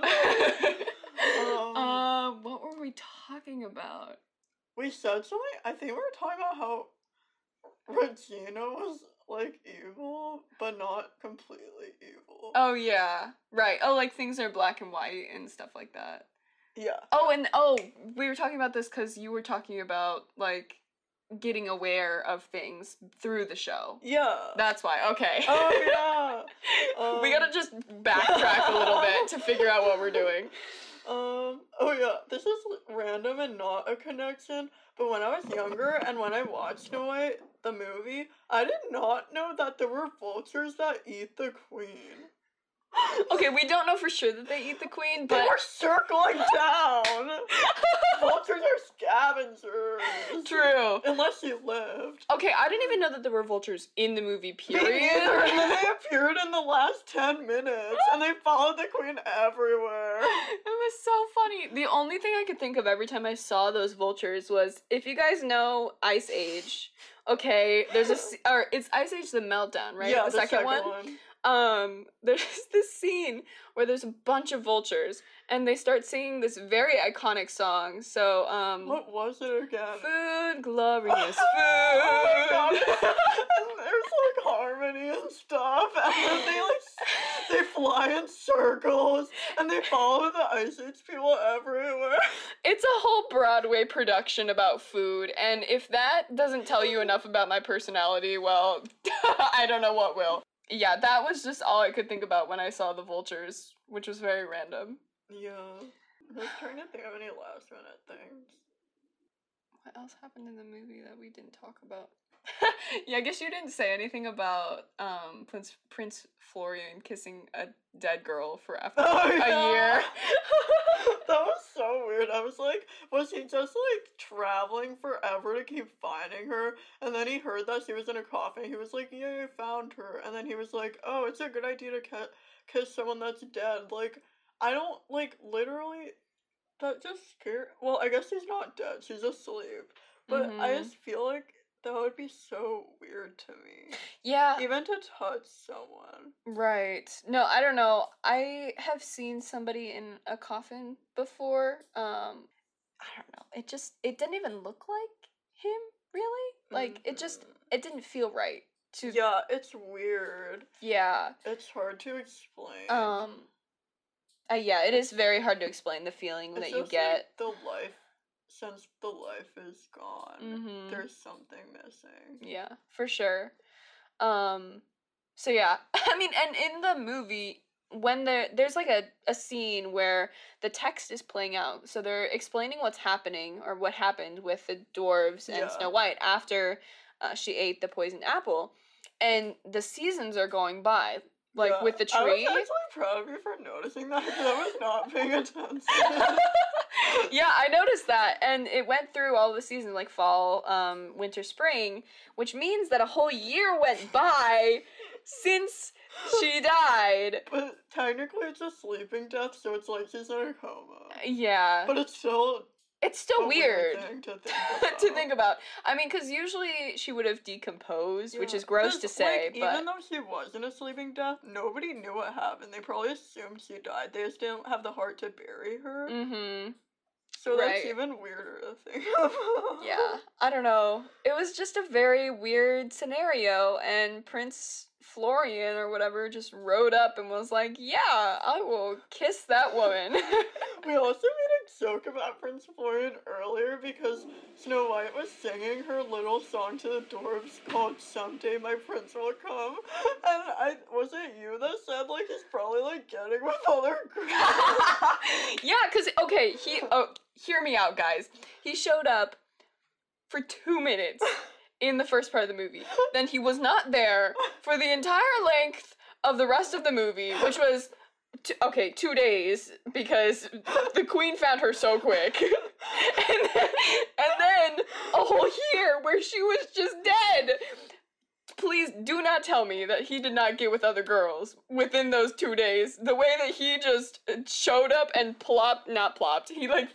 What were we talking about? We said something. I think we were talking about how Regina was like evil, but not completely evil. Oh yeah, right. Oh, like things are black and white and stuff like that. Yeah. Oh, and we were talking about this because you were talking about like getting aware of things through the show. Yeah. That's why. Okay. Oh, yeah. We gotta just backtrack a little bit to figure out what we're doing. Oh yeah, this is random and not a connection, but when I was younger and when I watched Snow White, the movie, I did not know that there were vultures that eat the queen. Okay, we don't know for sure that they eat the queen, but... They were circling down! Vultures are scavengers! True. Unless she lived. Okay, I didn't even know that there were vultures in the movie, period. Me neither, and then they appeared in the last 10 minutes, and they followed the queen everywhere. It was so funny. The only thing I could think of every time I saw those vultures was, if you guys know Ice Age, okay, there's it's Ice Age the Meltdown, right? Yeah, the second one. There's this scene where there's a bunch of vultures and they start singing this very iconic song. So, what was it again? Food, glorious food. Oh my god. And there's like harmony and stuff, and then they fly in circles and they follow the Ice Age people everywhere. It's a whole Broadway production about food, and if that doesn't tell you enough about my personality, well, I don't know what will. Yeah, that was just all I could think about when I saw the vultures, which was very random. Yeah. I was trying to think of any last minute things. What else happened in the movie that we didn't talk about? Yeah, I guess you didn't say anything about Prince Florian kissing a dead girl for a year. That was so weird. I was like, was he just like traveling forever to keep finding her? And then he heard that she was in a coffin. He was like, yay, found her. And then he was like, oh, it's a good idea to kiss someone that's dead. Like, I don't, like, literally, that just scared. Well, I guess she's not dead. She's asleep. But I just feel like that would be so weird to me. Yeah. Even to touch someone. Right. No, I don't know. I have seen somebody in a coffin before. I don't know. It didn't even look like him, really. Like, it didn't feel right to... Yeah, it's weird. Yeah. It's hard to explain. Yeah, it is very hard to explain the feeling that you get. Like since the life is gone, there's something missing. Yeah, for sure. So yeah, I mean, and in the movie, when there's like a scene where the text is playing out, so they're explaining what's happening, or what happened with the dwarves and Snow White after she ate the poisoned apple, and the seasons are going by. Like, with the tree. I was actually proud of you for noticing that, because I was not paying attention. Yeah, I noticed that, and it went through all the seasons, like fall, winter, spring, which means that a whole year went by since she died. But technically it's a sleeping death, so it's like she's in a coma. Yeah. But it's still weird thing to think about. I mean, because usually she would have decomposed, which is gross to say, like, but... Even though she wasn't a sleeping death, nobody knew what happened. They probably assumed she died. They just didn't have the heart to bury her. Mm-hmm. So that's even weirder to think of. Yeah, I don't know. It was just a very weird scenario, and Prince Florian or whatever just rode up and was like, yeah, I will kiss that woman. We also made a joke about Prince Florian earlier because Snow White was singing her little song to the dwarves called Someday My Prince Will Come, and was it you that said, like, he's probably, like, getting with other girls? Yeah, because, okay, hear me out, guys. He showed up for 2 minutes in the first part of the movie. Then he was not there for the entire length of the rest of the movie, which was, 2 days, because the queen found her so quick. and then a whole year where she was just dead. Please do not tell me that he did not get with other girls within those 2 days. The way that he just showed up and he like...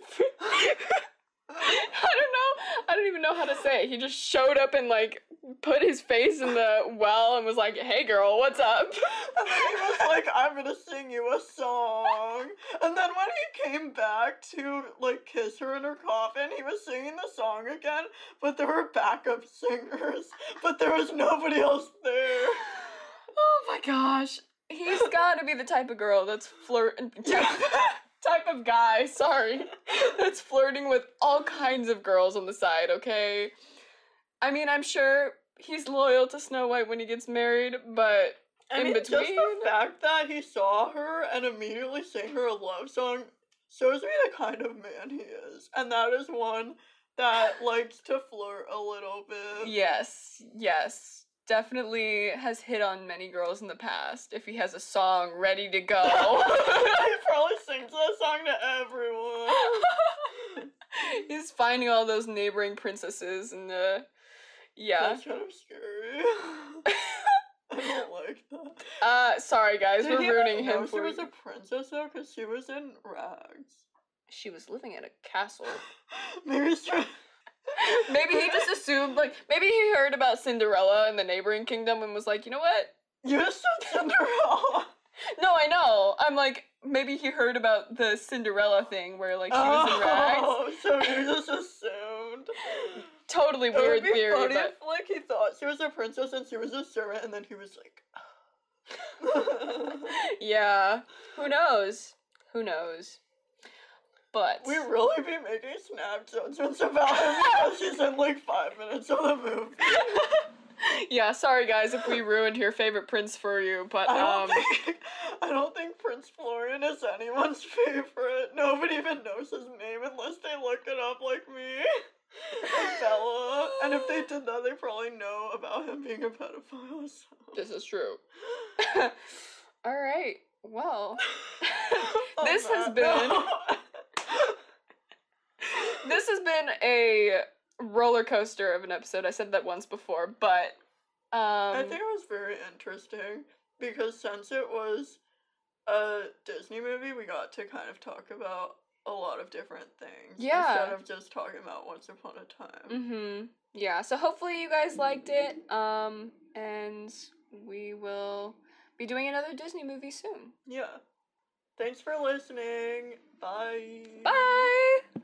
I don't even know how to say it. He just showed up and, like, put his face in the well and was like, hey girl, what's up? And then he was like, I'm gonna sing you a song. And then when he came back to, like, kiss her in her coffin, he was singing the song again, but there were backup singers, but there was nobody else there. Oh my gosh. He's gotta be the type of girl that's type of guy, sorry, that's flirting with all kinds of girls on the side, okay? I mean, I'm sure he's loyal to Snow White when he gets married, but I mean, just the fact that he saw her and immediately sang her a love song shows me the kind of man he is. And that is one that likes to flirt a little bit. Yes. Definitely has hit on many girls in the past if he has a song ready to go. He probably sings that song to everyone. He's finding all those neighboring princesses and yeah. That's kind of scary. I don't like that. Sorry guys, we're ruining him for she was a princess though, because she was in rags. She was living at a castle. Maybe he just assumed, like, maybe he heard about Cinderella in the neighboring kingdom and was like, you know what? You just said Cinderella. No, I know. I'm like, maybe he heard about the Cinderella thing where, like, she was in rags. Oh, so you just assumed. Totally weird theory, It would be funny but... if, like, he thought she was a princess and she was a servant, and then he was like... Yeah. Who knows? But... We really be making snap judgments about him because he's in, like, 5 minutes of the movie. Yeah, sorry guys if we ruined your favorite prince for you, but I don't think Prince Florian is anyone's favorite. Nobody even knows his name unless they look it up like me and Bella. And if they did that, they probably know about him being a pedophile. So. This is true. Alright, well. This has been a roller coaster of an episode. I said that once before, but I think it was very interesting because since it was a Disney movie, we got to kind of talk about a lot of different things instead of just talking about Once Upon a Time. Yeah, so hopefully you guys liked it, and we will be doing another Disney movie soon. Yeah. Thanks for listening. Bye. Bye!